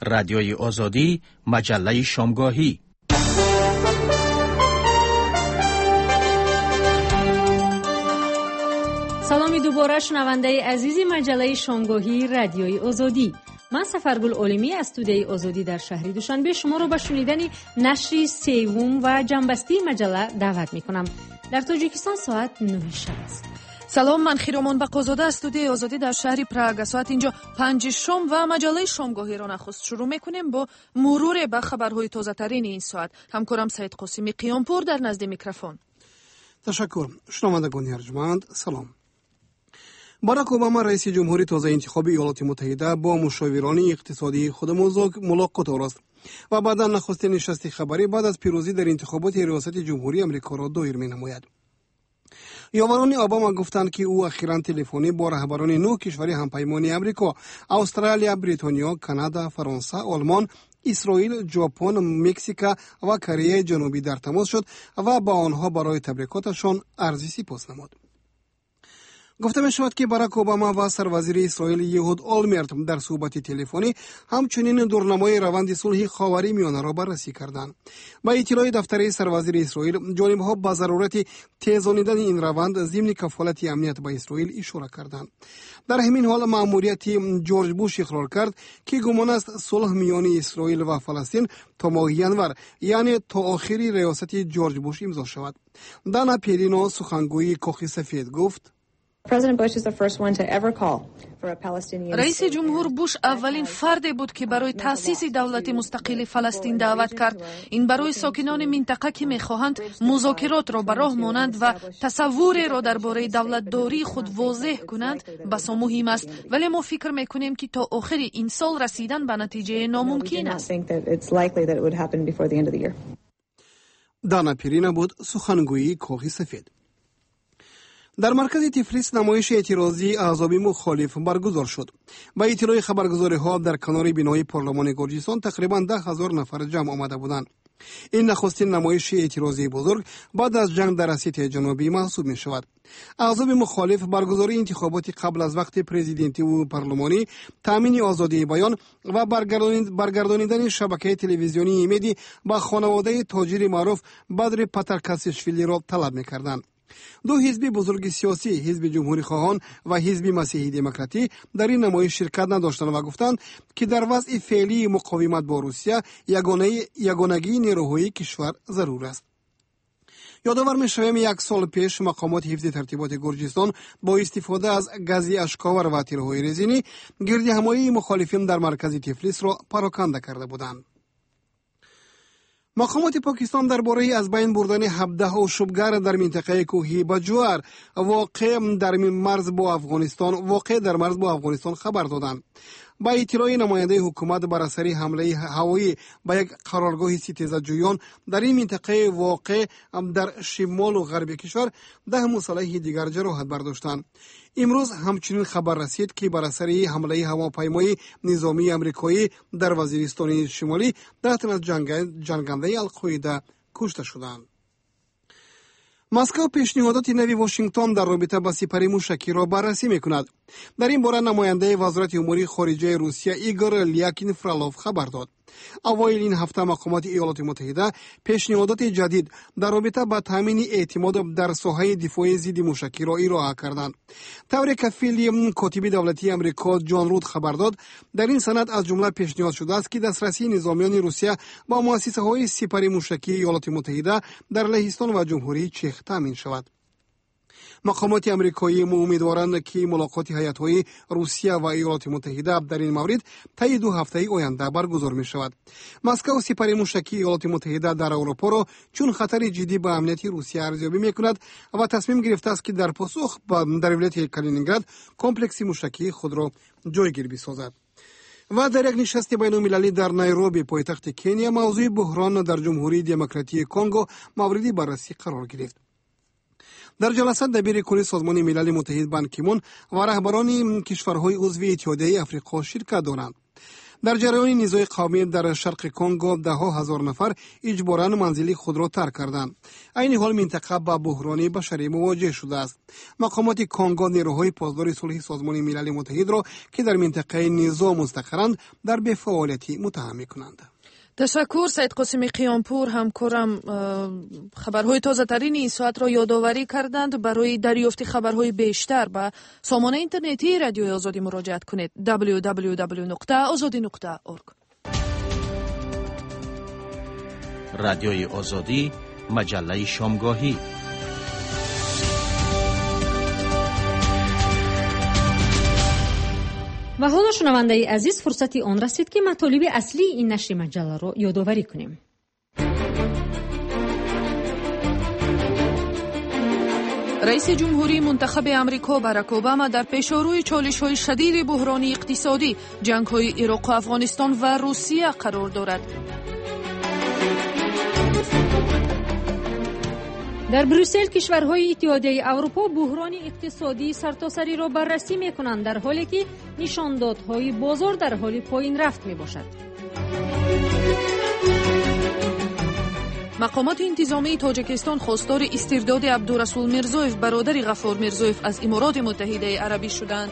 رادیوی آزادی، مجله شامگاهی. سلامی دوباره شنونده عزیزی مجله شامگاهی رادیوی آزادی. من سفرگل عالمی از استودیوی آزادی در شهر دوشنبه شما رو به شنیدن نشر سوم و جنبسته مجله دعوت می‌کنم. در تاجیکستان ساعت 9 شب است. سلام، من خیرامان بقازاده از استودیوی آزادی در شهر پراگ. ساعت اینجا 5 شام و مجله شامگاهی را نخست شروع میکنیم با مرور به خبرهای تازه ترین این ساعت. همکارم سید قاسمی قیامپور در نزد میکروفون. تشکر. شنوندگان ارجمند، سلام. باراک اوباما رئیس جمهوری تازه انتخاب ایالات متحده با مشاوران اقتصادی خود ملاقات آورد و بعدا نخستین نشست خبری بعد از پیروزی در انتخابات ریاست جمهوری آمریکا را دایر می‌نماید. یاوران اوباما گفتند که او اخیراً تلفنی با رهبران 9 کشور همپیمانی آمریکا، استرالیا، بریتانیا، کانادا، فرانسه، آلمان، اسرائیل، ژاپن، مکزیک و کره جنوبی در تماس شد و با آنها برای تبریکاتشان عرض سپاس نمود. گفته می شود که باراک اوباما و سروزیر اسرائیل یهود اولمرت در صحبت تلفنی همچنین دورنمای روند صلح خاوری میانه را بررسی کردند. با اطلاع دفتر سروزیر اسرائیل، جانبها به ضرورت تیزانیدن این روند ضمن کفالت امنیت با اسرائیل اشاره کردند. در همین حال مأموریت جورج بوش اقرار کرد که گمان است صلح میان اسرائیل و فلسطین تا ماه ینور، یعنی تا آخری ریاست جورج بوش امضا شود. دانا پیرینو، سخنگوی کاخ سفید، گفت: رئیس جمهور بوش اولین فردی بود که برای تأسیس دولت مستقل فلسطین دعوت کرد. این برای ساکنان منطقه که می‌خواهند مذاکرات را به راه مانند و تصوری را درباره دولت‌داری خود واضح کنند بسا مهم است، ولی ما فکر می‌کنیم که تا آخر این سال رسیدن به نتیجه ناممکن است. دانا پیرینا بود، سخنگوی کاخ سفید. در مرکز تفلیس نمایش اعتراضی احزاب مخالف برگزار شد. با اطلاع خبرگزاری‌ها در کنار بینای پارلمان گرجستان تقریباً 10,000 نفر جمع آمده بودند. این نخستین نمایش اعتراضی بزرگ بعد از جنگ در اسیای جنوبی محسوب می شود. احزاب مخالف برگزاری انتخابات قبل از وقت پرزیدنتی و پارلمانی، تامین آزادی بیان و برگردانیدن شبکه تلویزیونی امیدی با خانواده تاجر معروف بدر پاترکاسیشویلی را طلب می کردند. دو حزب بزرگ سیاسی، حزب جمهوری خواهان و حزب مسیحی دموکراتی، در این نمایش شرکت نداشتند و گفتند که در وضع فعلی مقاومت با روسیه یگانگی نیروهای کشور ضرور است. یادآور می‌شویم یک سال پیش مقامات حفظ ترتیبات گرجستان با استفاده از گاز اشکاور و تیرهای رزینی گردهمایی مخالفین در مرکز تفلیس را پراکنده کرده بودند. مقامات پاکستان درباره از بین بردن 17 اشوبگر در منطقه کوهی بجوار واقع در مرز با افغانستان خبر دادند. با اطلاع نماینده حکومت بر اثر حمله هوایی به یک قرارگاه ستیزجویان در این منطقه واقع در شمال و غرب کشور 10 مسلح دیگر جراحت برداشتند. امروز همچنین خبر رسید که بر اثر حمله هواپیمای نظامی آمریکایی در وزیرستان شمالی 10 تن از جنگنده القاعده کشته شدند. مسکو پیشنهادات نوی واشنگتن در رابطه با سپری موشکی را بررسی می‌کند. در این باره نماینده وزارت امور خارجه روسیه ایگور لیاکین فرالوف خبر داد. اوایل این هفته مقامات ایالات متحده پیشنهادات جدید در رابطه با تامین اعتماد در ساحه دفاع ضد موشکی را ارائه کردند. طوری که کفیل کاتب دولتی آمریکا جان رود خبر داد، در این سند از جمله پیشنهاد شده است که دسترسی نظامیان روسیه با مؤسسه‌های سپری موشکی ایالات متحده در لهستان و جمهوری چک تامین شود. مقامات آمریکایی امیدوارند که ملاقات هیئت‌های روسیه و ایالات متحده در این مورد طی 2 هفته آینده برگزار می شود. مسکو سپری موشکی ایالات متحده در اروپا را چون خطر جدی به امنیت روسیه ارزیابی می کند و تصمیم گرفته است که در پاسخ در ولایت کالینینگراد کمپلکس موشکی خود را جایگیر بسازد. و در یک نشست بین‌المللی در نایروبی پایتخت کنیا موضوع بحران در جمهوری دموکراتیک کنگو موردی بررسی قرار گرفت. در جلسه دبیر کل سازمان ملل متحد بان کی مون و رهبران کشورهای عضو اتحادیه آفریقا شرکت دارند. در جریان نیزوی قومی در شرق کنگو ده‌ها هزار نفر اجباراً منزل خود را ترک کردند. این حال منطقه با بحران بشری مواجه شده است. مقامات کنگو نیروهای پاسدار صلح سازمان ملل متحد را که در منطقه نیزو مستقرند در بی‌فعالیتی متهم می‌کنند. تشکر سید قاسمی قیامپور. همکارم خبرهای تازه ترین این ساعت را یادآوری کردند. برای دریافت خبرهای بیشتر به سامانه اینترنتی رادیوی آزادی مراجعه کنید www.azadi.org. رادیوی آزادی، مجله شامگاهی. و حالا شنونده عزیز فرصتی آن رسید که مطالب اصلی این نشر مجله را یادآوری کنیم. رئیس جمهوری منتخب امریکا باراک اوباما در پیش‌روی چالش‌های شدید بحران اقتصادی، جنگ‌های عراق و افغانستان و روسیه قرار دارد. در بروسل کشورهای اتحادیه اروپا بحران اقتصادی سرتاسری را بررسی می‌کنند، در حالی که نشاندادهای بازار در حال پایین رفت می‌باشد. مقامات انتظامی تاجیکستان خواستار استرداد عبدالرسول میرزویف برادر غفار میرزویف از امارات متحده عربی شدند.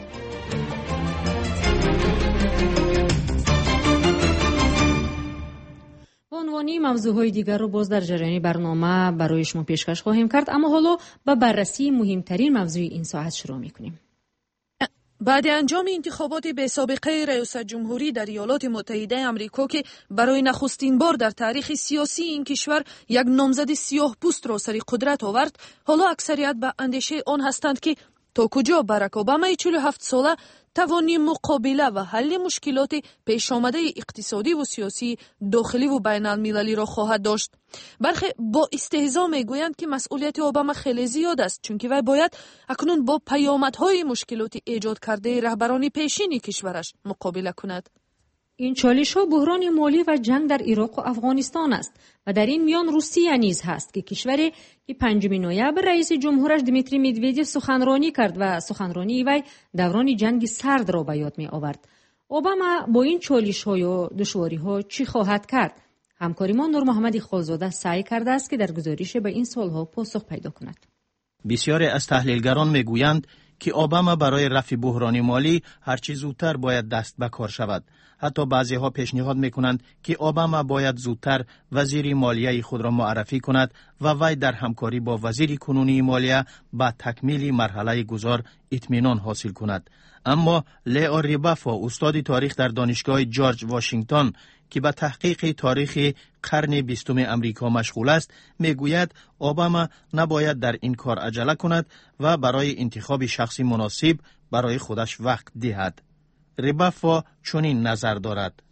عنوانی موضوعهای دیگر رو باز در جریان برنامه برای شما پیشکش خواهیم کرد، اما حالا با بررسی مهمترین موضوع این ساعت شروع می‌کنیم. بعد انجام انتخابات به سابقه ریاست جمهوری در ایالات متحده آمریکا که برای نخستین بار در تاریخ سیاسی این کشور یک نامزد سیاه پوست را سر قدرت آورد، حالا اکثریت به اندیشه آن هستند که تا کجا باراک اوباما 47 ساله توانی مقابله و حل مشکلات پیش آمده اقتصادی و سیاسی داخلی و بین المللی را خواهد داشت. برخی با استهزا میگویند که مسئولیت اوباما خیلی زیاد است، چون که وی باید اکنون با پیامدهای مشکلات ایجاد کرده رهبران پیشین کشورش مقابله کند. این چالش‌ها بحران مالی و جنگ در عراق و افغانستان است و در این میان روسیه نیز هست که کشوری که 5 نوامبر رئیس جمهورش دمیتری مدودیف سخنرانی کرد و سخنرانی وی دوران جنگ سرد را به یاد می آورد. اوباما با این چالش‌ها و دشواری‌ها چی خواهد کرد؟ همکاریمان نور محمد خالزاده سعی کرده است که در گزارش به این سوال‌ها پاسخ پیدا کند. بسیاری از تحلیلگران میگویند که اوباما برای رفع بحران مالی هرچی زودتر باید دست به کار شود. حتی بعضی ها پیشنهاد میکنند که اوباما باید زودتر وزیر مالیه خود را معرفی کند و وی در همکاری با وزیر کنونی مالیه به تکمیل مرحله گذار اطمینان حاصل کند. اما لیو ریبافا، استاد تاریخ در دانشگاه جورج واشنگتن که به تحقیق تاریخ قرن 20 امریکا مشغول است، میگوید اوباما نباید در این کار عجله کند و برای انتخاب شخصی مناسب برای خودش وقت دهد. ریبافا چنین نظر دارد.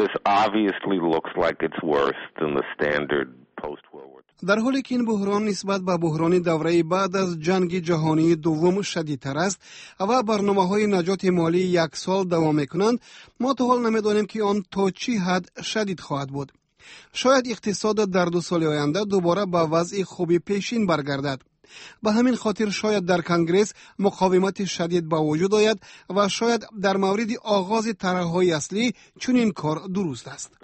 در حالی که این بحران نسبت به بحران دوره بعد از جنگ جهانی دوم شدیدتر است و برنامه‌های نجات مالی 1 سال دوام می‌کنند، ما تا حال نمی‌دانیم که آن تا چی حد شدید خواهد بود. شاید اقتصاد در 2 سال آینده دوباره به وضع خوبی پیشین برگردد. به همین خاطر شاید در کنگره مقاومت شدید با وجود آید و شاید در مورد آغاز طرح‌های اصلی چنین کار درست است.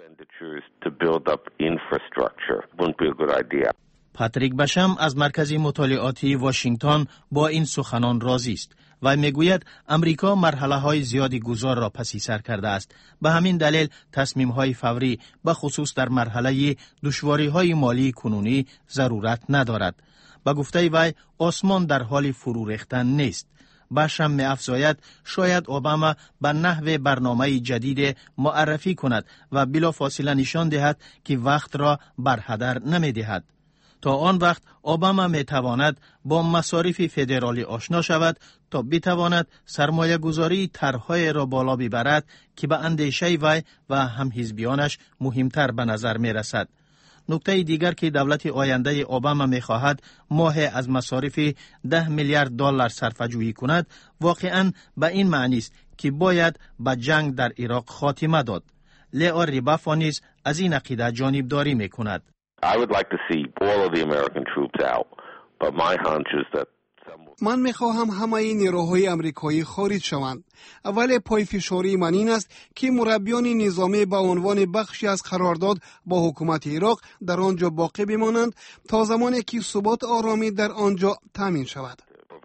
پاتریک بشم از مرکز مطالعاتی واشنگتن با این سخنان راضی است و میگوید امریکا مرحله‌های زیادی گذار را پسی سر کرده است. به همین دلیل تصمیم‌های فوری به خصوص در مرحله دشواری‌های مالی کنونی ضرورت ندارد. با گفته وی آسمان در حال فرو ریختن نیست. بشم می افزاید شاید اوباما به نحو برنامه جدید معرفی کند و بلافاصله نشان دهد که وقت را برهدر نمی دهد. تا آن وقت اوباما می تواند با مصارف فدرالی آشنا شود تا بتواند سرمایه گذاری طرح‌های را بالا ببرد که به اندیشه وی و هم حزبیانش مهمتر به نظر می رسد. نکته دیگر که دولت آینده اوباما می‌خواهد ماه از مصارف 10 میلیارد دلار صرفه‌جویی کند، واقعاً به این معنی است که باید به جنگ در عراق خاتمه داد. لیو ریبافا نیز از این عقیده جانبداری می‌کند. من میخواهم همه نیروهای آمریکایی خارج شوند، ولی پای فشاری من این است که مربیان نظامی به عنوان بخشی از قرارداد با حکومت عراق در آنجا باقی بمانند تا زمانی که ثبات آرامی در آنجا تامین شود.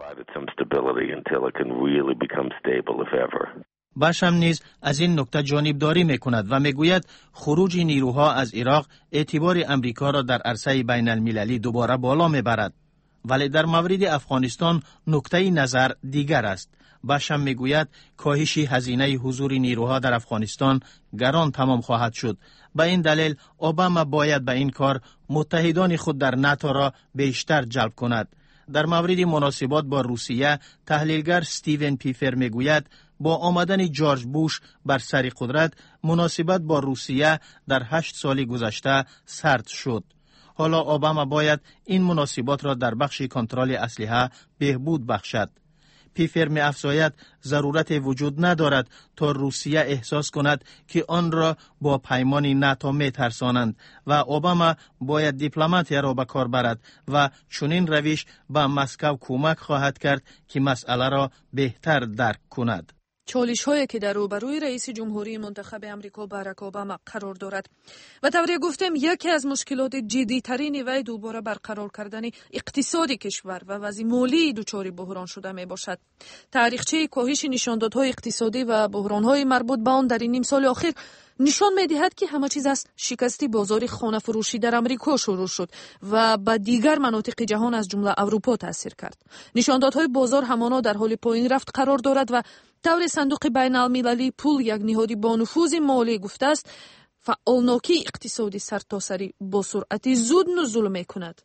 باشم نیز از این نکته جانبداری میکند و میگوید خروج نیروها از عراق اعتبار امریکا را در عرصه بین المللی دوباره بالا میبرد. ولی در مورد افغانستان نکته نظر دیگر است. باشم میگوید کاهش هزینه حضور نیروها در افغانستان گران تمام خواهد شد. به این دلیل اوباما باید به این کار متحدان خود در ناتو را بیشتر جلب کند. در مورد مناسبات با روسیه تحلیلگر استیون پیفر میگوید با آمدن جورج بوش بر سر قدرت مناسبت با روسیه در 8 سال گذشته سرد شد. حالا اوباما باید این مناسبات را در بخش کنترل اسلحه بهبود بخشد. پیفر می افزاید ضرورت وجود ندارد تا روسیه احساس کند که آن را با پیمان ناتو می ترسانند و اوباما باید دیپلماتیا را به کار برد و چنین روش به مسکو کمک خواهد کرد که مسئله را بهتر درک کند. چالش‌هایی که در روبروی رئیس جمهوری منتخب آمریکا باراک اوباما قرار دارد و طوری گفتم یکی از مشکلات جدی‌ترین وی دوباره برقرار کردن اقتصاد کشور و وضع مالی دچار بحران شده میباشد. تاریخچه کاهش نشاندادهای اقتصادی و بحران‌های مربوط به آن در این نیم سال اخیر نشان می‌دهد که همه چیز از شکست بازار خانه فروشی در آمریکا شروع شد و به دیگر مناطق جهان از جمله اروپا تاثیر کرد. نشاندادهای بازار همانا در حال پایین رفت قرار دارد و طور صندوق بین المللی پول یک نهادی با نفوذ مالی گفته است فعالناکی اقتصادی سرتاسری با سرعت زود نزول می‌کند.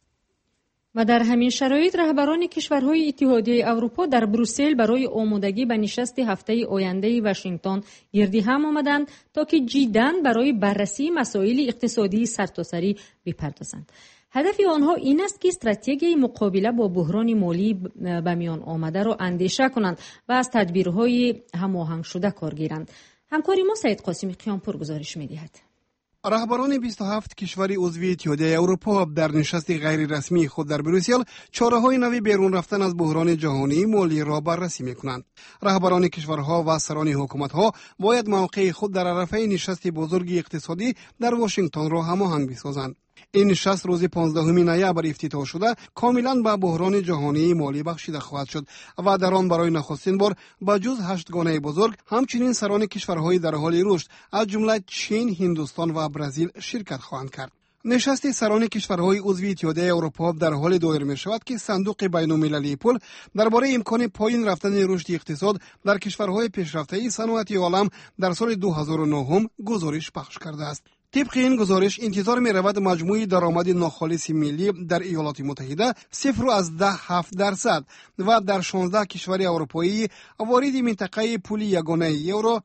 و در همین شرایط رهبران کشورهای اتحادیه اروپا در بروسل برای آمادگی به نشست هفته آینده واشنگتن گردی هم آمدند تا که جداً برای بررسی مسائل اقتصادی سرتاسری بپردازند. هدف آنها این است که استراتژی مقابله با بحران مالی به میان آمده را اندیشه کنند و از تدبیرهای هماهنگ شده کار گیرند. همکاری ما سعید قاسمی قیامپور گزارش می‌دهد. رهبران 27 کشور عضو اتحادیه اروپا در نشست غیر رسمی خود در بروسل چاره‌های نوی بیرون رفتن از بحران جهانی مالی را بررسی می‌کنند. رهبران کشورها و سران حکومت‌ها باید موقع خود در عرصه نشست بزرگ اقتصادی در واشنگتن را هماهنگ بسازند. این نشست روز 15 نوامبر افتتاح شده کاملا به بحران جهانی مالی بخشیده خواهد شد و در آن برای نخستین بار با جز 8 گانه بزرگ همچنین سران کشورهای در حال رشد از جمله چین، هندوستان و برزیل شرکت خواهند کرد. نشست سران کشورهای عضو اتحادیه اروپا در حال دایر می شود که صندوق بین المللی پول درباره امکان پایین رفتن رشد اقتصاد در کشورهای پیشرفته صنعتی عالم در سال 2009 گزارش پخش کرده است. طبق این گزارش انتظار می رود مجموعی درآمد ناخالص ملی در ایالات متحده 0.7% و در 16 کشور اروپایی وارد منطقه پول یگانه یورو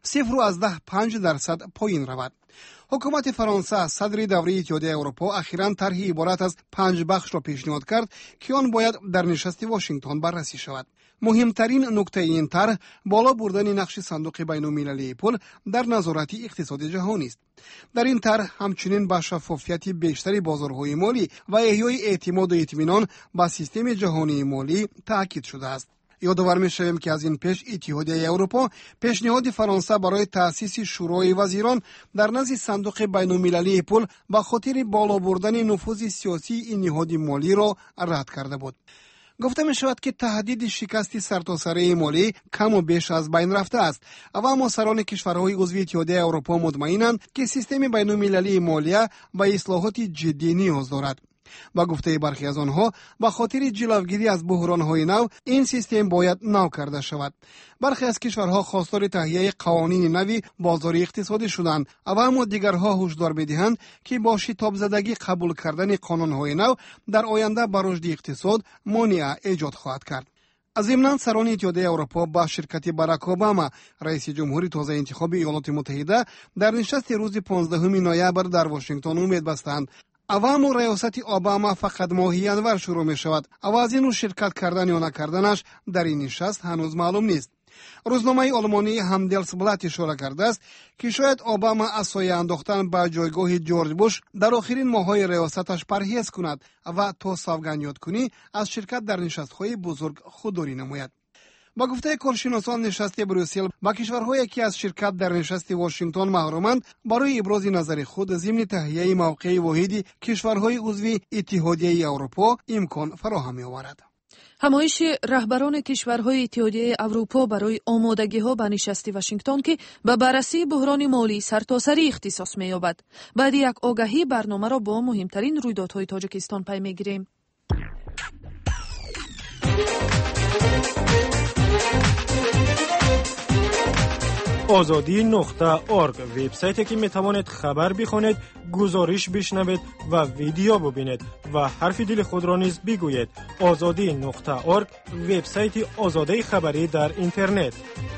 0.5% پایین رود. حکومت فرانسه صدر دوره اتحادیه اروپا اخیراً طرحی عبارت از 5 بخش را پیشنهاد کرد که آن باید در نشست واشنگتن بررسی شود. مهمترین نکته این طرح بالا بردن نقش صندوق بین المللی پول در نظارت اقتصاد جهانی است. در این طرح همچنین به شفافیت بیشتری بازارهای مالی و احیای اعتماد و اطمینان به سیستم جهانی مالی تاکید شده است. یادآور می‌شویم که از این پیش اتحادیه اروپا پیشنهاد فرانسه برای تأسیس شورای وزیران در نزد صندوق بین المللی پول به خاطر بالا بردن نفوذ سیاسی این نهاد مالی را رد کرده بود. گفته می شود که تهدید شکست سرتاسری مالی کم و بیش از بین رفته است و اما سران کشورهای عضو اتحادیه اروپا مطمئنند که سیستم بین المللی مالیه به اصلاحات جدی نیاز دارد. با گفته برخی از آنها به خاطر جلوگیری از بحران‌های نو این سیستم باید نو کرده شود. برخی از کشورها خواستار تهیه قوانین نوی بازاری اقتصادی شدند و اما دیگرها هشدار می‌دهند که با شتاب زدگی قبول کردن قانون‌های نو در آینده بر رشد اقتصاد مانع ایجاد خواهد کرد. ضمناً سران اتحادیه اروپا با شرکت باراک اوباما رئیس جمهوری تازه انتخاب ایالات متحده در نشست روز 15 نوامبر در واشنگتن امید بستند و اما ریاست اوباما فقط ماه ینور شروع می شود و از این رو شرکت کردن یا نکردنش در این نشست هنوز معلوم نیست. روزنامه آلمانی همدلسبلات اشاره کرده است که شاید اوباما از سایه انداختن به جایگاه جورج بوش در آخرین ماه‌های ریاستش پرهیز کند و تا سوگند کنی از شرکت در نشست‌های بزرگ خودداری نماید. با گفته کارشناسان، نشست بروسل با کشورهایی که از شرکت در نشست واشنگتن محرومند برای ابراز نظر خود ضمن تهیه موقع واحدی کشورهای عضو اتحادیه اروپا امکان فراهم می‌آورد. همایش رهبران کشورهای اتحادیه اروپا برای آمادگی‌ها به نشست واشنگتن که به بررسی بحران مالی سرتاسری اختصاص می‌یابد. بعد یک آگهی برنامه را با مهمترین رویدادهای تاجیکستان پی می‌گیریم. azadi.org وبسایتی که می توانید خبر بخوانید، گزارش بشنوید و ویدیو ببینید و حرف دل خود را نیز بگویید. azadi.org وبسایت آزاده خبری در اینترنت.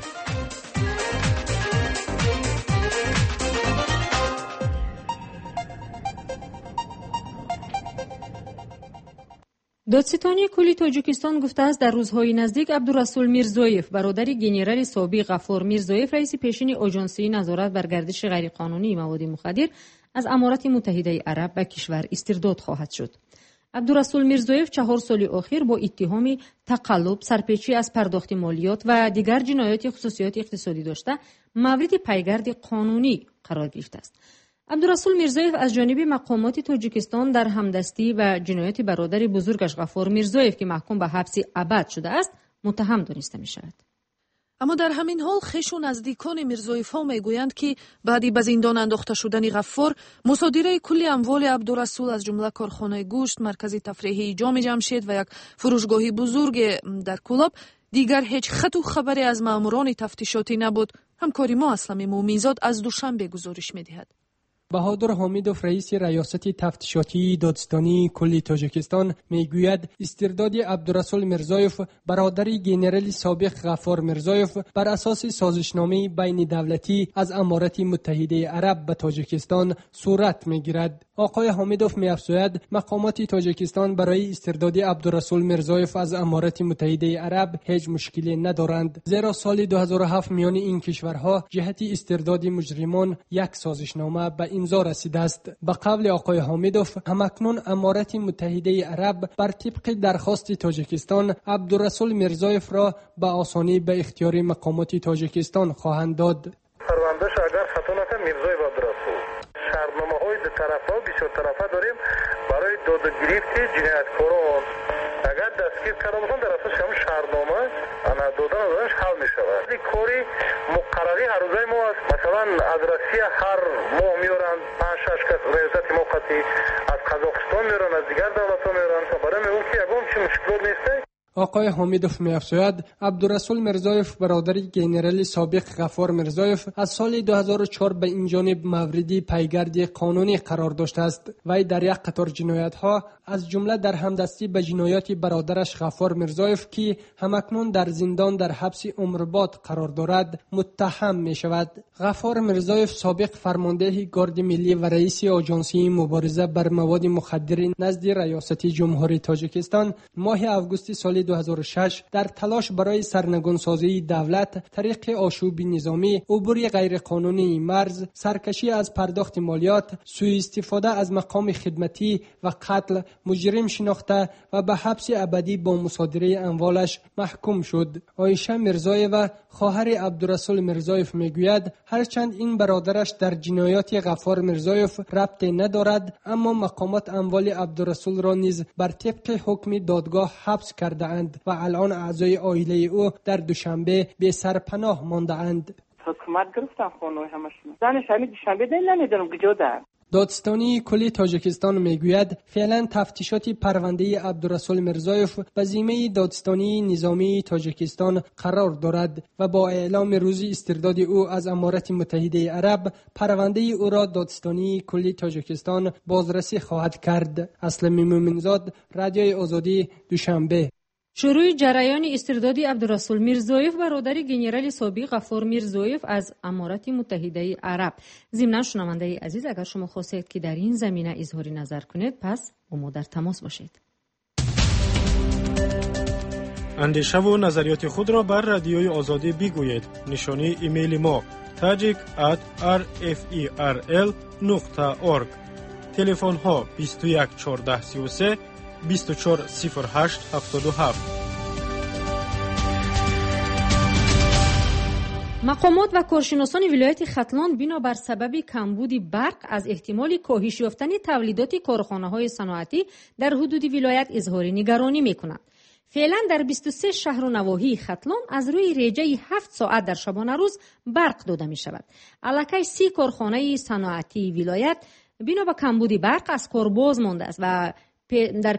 دادستانی کلی تاجیکستان گفته است در روزهای نزدیک عبدالرسول میرزویف برادر گنرال سابق غفار میرزویف رئیس پیشین آژانسی نظارت بر گردش غیرقانونی مواد مخدر از امارات متحده عرب به کشور استرداد خواهد شد. عبدالرسول میرزویف 4 سال اخیر با اتهام تقلب، سرپیچی از پرداخت مالیات و دیگر جنایات خصوصیات اقتصادی داشته مورد پیگرد قانونی قرار گرفته است. عبدالرسول میرزویف از جانب مقامات تاجیکستان در همدستی و جنایات برادر بزرگش غفار میرزویف که محکوم به حبس ابد شده است متهم دانسته می شود. اما در همین حال خویش و نزدیکان میرزویف ها میگویند که بعدی به زندان انداخته شدن غفار، مصادره کلی اموال عبدالرسول از جمله کارخانه گوشت، مرکز تفریحی جام جمشید و یک فروشگاه بزرگ در کلاب، دیگر هیچ خط و خبری از ماموران تفتیشاتی نبود. همکاری ما اسلام مومنزاد از دوشنبه گزارش می‌دهد. بهادر حامیدوف رئیس ریاست تفتیشاتی دادستانی کل تاجیکستان میگوید استرداد عبدالرسول میرزویف برادر گنرال سابق غفار میرزویف بر اساس سازشنامه بین دولتی از امارات متحده عرب به تاجیکستان صورت میگیرد. آقای حامیدوف می‌افزاید مقامات تاجیکستان برای استرداد عبدالرسول میرزویف از امارات متحده عرب هیچ مشکلی ندارند، زیرا سال 2007 میان این کشورها جهت استرداد مجرمان یک سازشنامه به امضا رسیده است. به قول آقای حامیدوف، همکنون امارات متحده عرب بر طبق درخواست تاجیکستان عبدالرسول میرزویف را به آسانی به اختیار مقامات تاجیکستان خواهند داد. پروندهش اگر خطا نکنم میرزویف عبدالرسول شرطنامه‌های دو طرفه بسیار طرفه داریم برای دادگیری جنایتکاران. اگر دستگیر کرده باشن در اساس همون شرطنامه انا دادنش حل می‌شود. این کاری مقرری هر روزه ما است. مثلا از روسیه هر ماه میارن 5-6 کس ریاست موقتی، از قزاقستان میارن، از دیگر دولت‌ها میارن. برای اون که یگان چه مشکلات نیست. آقای حامیدوف می‌افزاید عبدالرسول میرزویف برادر گنرال سابق غفار میرزویف از سال 2004 به این جانب موردی پیگرد قانونی قرار داشته است. وی در یک قطار جنایت‌ها از جمله در همدستی به جنایات برادرش غفار میرزویف که همکنون در زندان در حبس عمرباد قرار دارد متهم می‌شود. غفار میرزویف سابق فرمانده گارد ملی و رئیس آژانسی مبارزه بر مواد مخدر نزد ریاست جمهوری تاجیکستان ماه آگوست سال 2006 در تلاش برای سرنگونسازی دولت طریق آشوب نظامی، عبور غیرقانونی مرز، سرکشی از پرداخت مالیات، سوء استفاده از مقام خدمتی و قتل مجرم شناخته و به حبس ابدی با مصادره اموالش محکوم شد. عایشه میرزویف خواهر عبدالرسول میرزویف میگوید هرچند این برادرش در جنایات غفار میرزویف ربطی ندارد، اما مقامات اموال عبدالرسول را نیز بر طبق حکم دادگاه حبس کرده اند و الان اعضای عائله او در دوشنبه به سرپناه مانده اند. حکومت گرفتن خانه همشون. زنش همین دوشنبه دل نمیدونم کجا ده. دادستانی کلی تاجیکستان میگوید فعلا تفتیشات پرونده عبدالرسول میرزویف به ذمه دادستانی نظامی تاجیکستان قرار دارد و با اعلام روز استرداد او از امارات متحده عرب پرونده او را دادستانی کلی تاجیکستان بازرسی خواهد کرد. اسلام مومنزاد، رادیوی آزادی، دوشنبه. شروع جریان استرداد عبدالرسول میرزویف برادر گنرال سابق غفار میرزویف از امارات متحده عرب. ضمن شنونده عزیز، اگر شما خواستید که در این زمینه اظهار نظر کنید پس با ما در تماس باشید. اندیشه و نظریات خود را بر رادیوی آزادی بگویید. نشانی ایمیل ما tajik@rferl.org. تلفن ها 21 14 33 24 08 77. مقامات و کارشناسان ولایت ختلان بنابر سبب کمبود برق از احتمال کاهش یافتن تولیدات کارخانه‌های صنعتی در حدود ولایت اظهار نگرانی می‌کنند. فعلا در 23 شهر و نواحی ختلان از روی ریجه 7 ساعت در شبانه روز برق داده می‌شود. الکی 30 کارخانه صنعتی ولایت بنا به کمبود برق از کار باز مانده است و در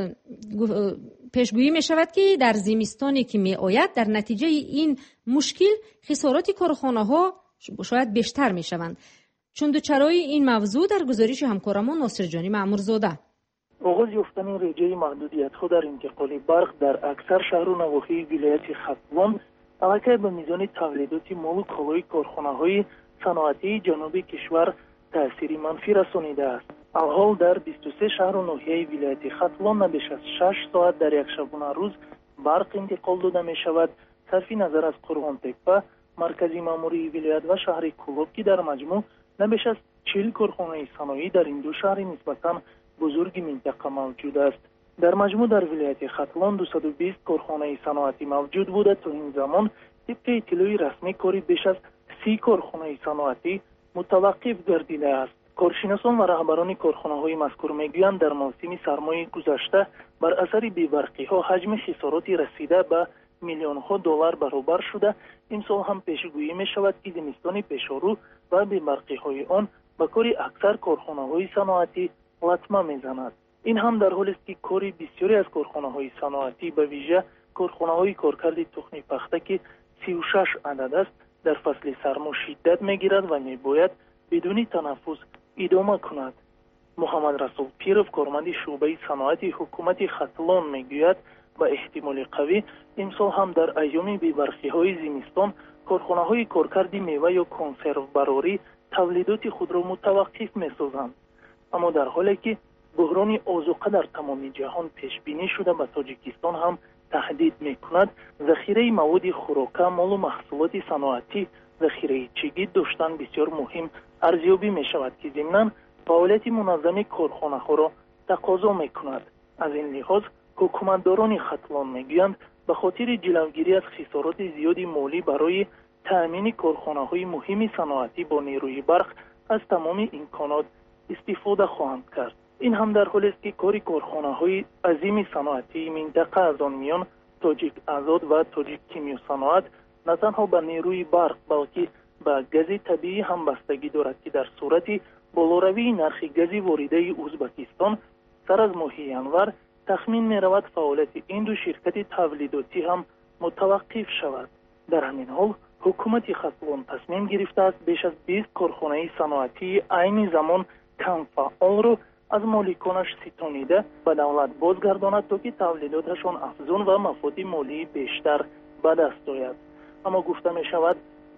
پیشگویی می شود که در زمستانی که می آید در نتیجه این مشکل خسارات کارخانه ها شاید بیشتر می شوند. چون دوچرای این موضوع در گزارش همکارمان ناصرجانی معمورزاده. آغاز یافتن ریجه محدودیت ها در انتقال برق در اکثر شهر و نواحی ولایت ختلان الکی به میزان تولیدات مال و کالای کارخانه های صنعتی جنوبی کشور تأثیر منفی رسانیده است. الحال در 23 شهر و ناحیه ولایت ختلان نه بیش از 6 ساعت در یک شبانه روز برق انتقال داده می شود. صرف نظر از قرغان تپه، مرکزی ماموری ولایت و شهر کولوب که در مجموع نه بیش از 40 کارخانه صنایعی در این دو شهر نسبتاً بزرگ منطقه موجود است. در مجموع در ولایت ختلان 220 کارخانه صنعتی موجود بوده. تا این زمان طبق اطلاع رسمی کاری بیش از 30 کارخانه صنعتی متوقف گردیده است. کارشناسان و رهبران کارخانه‌های مذکور میگویند در موسم سرمای گذشته بر اثر بی‌برقی‌ها حجم خسارات رسیده به میلیون‌ها دلار برابر شده. امسال هم پیشگویی می‌شود که زمستان پیشرو و بی‌برقی‌های آن به کار اکثر کارخانه‌های صنعتی لطمه می‌زند. این هم در حالی است که کار بسیاری از کارخانه‌های صنعتی به ویژه کارخانه‌های کارکرد تخم پخته که 36 عدد است در فصل سرما شدت می‌گیرد و می‌باید بدون تنفس ادامه کند. محمد رسول پیرов کارمند شعبه صنعت حکومت ختلان میگوید با احتمال قوی امسال هم در ایام بی‌برقی‌های زمستان کارخانه‌های کارکرد میوه یا کنسرو براری تولیدات خود را متوقف می‌سازند. اما در حالی که بحران آذوقه در تمام جهان پیش بینی شده به تاجیکستان هم تهدید می‌کند، ذخیره مواد خوراکه، مال و محصولات صنعتی ذخیره چگید داشتن بسیار مهم ارزیابی می شود که ضمناً فعالیت منظم کارخانه ها را تقاضا می کند. از این لحاظ حکومتداران ختلان می گویند به خاطر جلوگیری از خسارات زیادی مالی برای تأمین کارخانه های مهم صنعتی با نیروی برق از تمام امکانات استفاده خواهند کرد. این هم در حالی است که کار کارخانه های عظیم صنعتی منطقه از آن میان تاجیک آزاد و تاجیک کیمیا صنعت نه تنها به نیروی برق بلکه به گاز طبیعی هم بستگی دارد که در صورت بالاروی نرخ گاز وارده ازبکستان سر از ماه ینور تخمین می رود فعالیت این دو شرکت تولیداتی هم متوقف شود. در همین حال حکومت ختلان تصمیم گرفته است بیش از 20 کارخانه صنعتی عین زمان کم فعال را از مالکانش ستانیده به دولت بازگرداند تا که تولیداتشان افزون و مفاد مالی بیشتر به دست آید. اما گفته می شود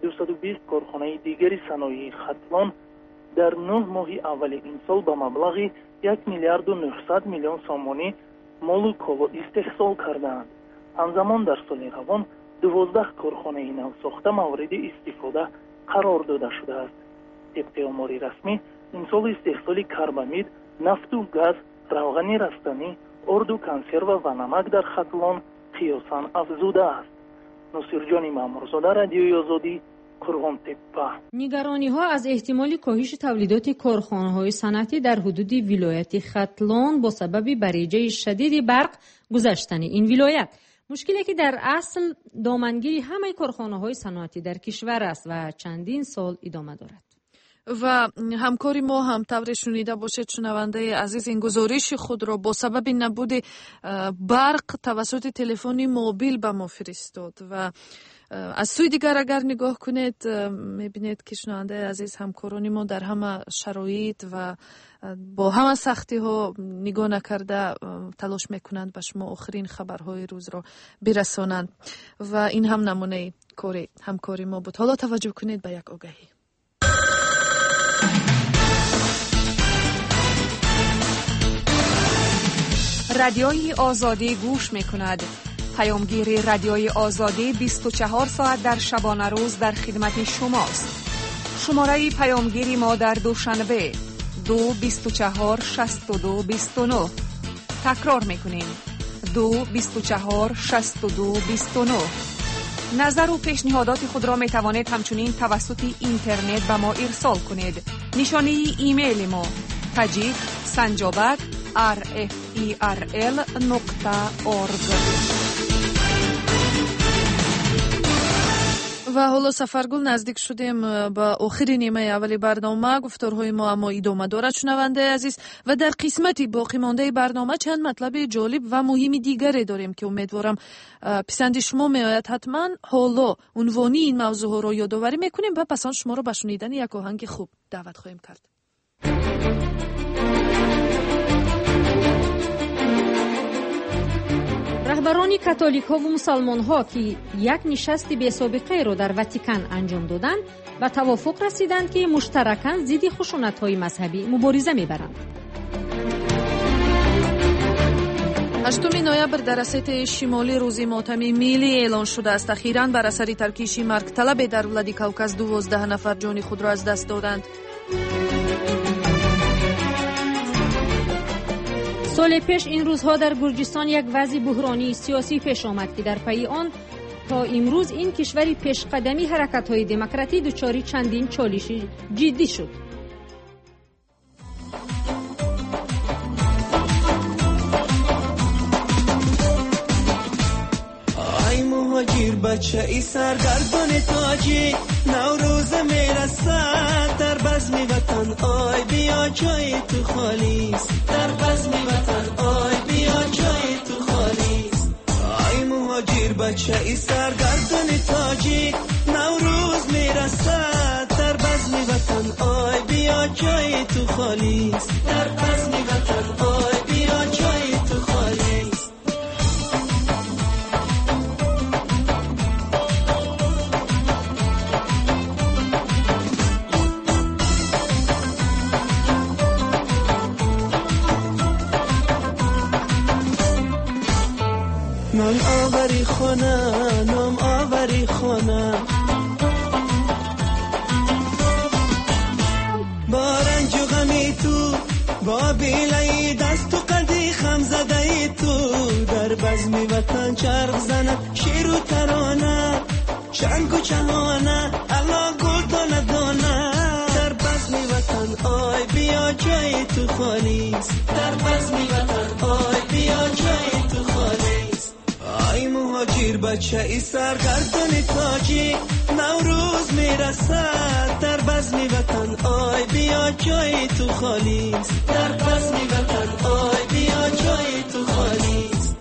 220 کارخانه دیگری صنایع ختلان در 9 ماه اول این سال به مبلغ 1 میلیارد و 900 میلیون سامانی مال و کالا استحصال کردند. همزمان در سال روان 12 کارخانه نوساخته مورد استفاده قرار داده شده است. طبق آمار رسمی این سال استحصال کربامید، نفت و گاز، روغن رستنی، ارد و کنسرو و نمک در ختلان قیاساً افزوده است. ناصرجانی معمورزاده، رادیوی آزادی، قرغان تپه. نگرانی ها از احتمال کاهش تولیدات کارخانه های صنعتی در حدود ولایت ختلان با سبب بریجه شدید برق گذشتن این ولایت، مشکلی که در اصل دامنگیری همه کارخانه های صنعتی در کشور است و چندین سال ادامه دارد. و همکاری ما هم طور شنیده باشید شنونده عزیز این گزارش خود را با سبب نبود برق توسط تلفن موبیل به ما فرستاد و از سوی دیگر اگر نگاه کنید میبینید که شنونده عزیز همکاران ما در همه شرایط و با همه سختی ها نگاه نکرده تلاش میکنند به شما آخرین خبرهای روز را برسانند و این هم نمونه همکاری ما بود. حالا توجه کنید به یک آگهی. رادیوی آزادی گوش میکند. پیامگیر رادیوی آزادی 24 ساعت در شبانه روز در خدمت شماست. شماره پیامگیری ما در دوشنبه 224 62 29. تکرار میکنیم 224 62 29. نظر و پیشنهادات خود را می توانید همچنین توسط اینترنت به ما ارسال کنید. نشانی ایمیل ما tajid@rferl.org. و حالا سفرگل نزدیک شدیم به آخر نیمه اولی برنامه. گفتارهای ما اما ادامه دارد شنونده عزیز، و در قسمتی باقی مانده برنامه چند مطلب جالب و مهم دیگری داریم که امیدوارم پسند شما میآید. حتما حالا عنوانی این موضوع ها را یادآوری میکنیم و پس آن شما را به شنیدن یک آهنگ خوب دعوت خواهیم کرد. رهبران کاتولیک ها و مسلمان ها که یک نشست بی سابقه را در واتیکان انجام دادند و توافق رسیدند که مشترکاً ضد خشونت های مذهبی مبارزه میبرند. 8 نوامبر در اسیت شمالی روز ماتم ملی اعلان شده است. اخیراً بر اثر ترکیش مرگ طلب در ولادیکاوکاز 12 نفر جان خود را از دست دادند. سال پیش این روزها در گرجستان یک وضع بحرانی سیاسی پیش آمد که در پی آن تا امروز این کشور پیشقدمی حرکت‌های دموکراتی دچار چندین چالش جدی شد. ای مهاجر بچه ای سرگردان تاجی، نوروز میرسد در بزم وطن، آی بیا جای تو خالیست، در بزم وطن آی بیا جای تو خالیست. ای مهاجر بچه ای سرگردان تاجی، نوروز میرسد در بزم وطن، آی بیا جای تو خالیست، در بزم وطن آی بیا جای تو خالیست. نام آوری خونه، نام آوری خونه، با رنج و غمی تو، با بیلای دست و قدی خم زده تو، در بزم وطن چرخ زند شیر و ترانه، شنگ و چهانه الله گل دانه دانه، در بزم وطن آی بیا جای تو خالیست، در بزم وطن آی بیا جای تو خالیست. ای مهاجر بچه ای سرگردان تاجی، نوروز میرسد در بزم وطن، آی بیا جای تو خالیست، در بزم وطن آی بیا جای تو خالیست.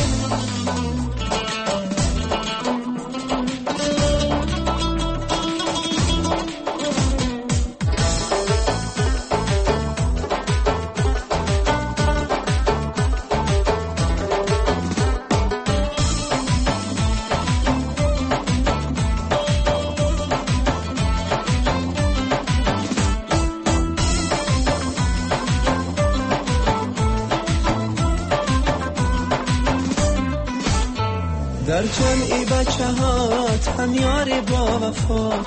در جمعی بچه هات هم یار با وفات،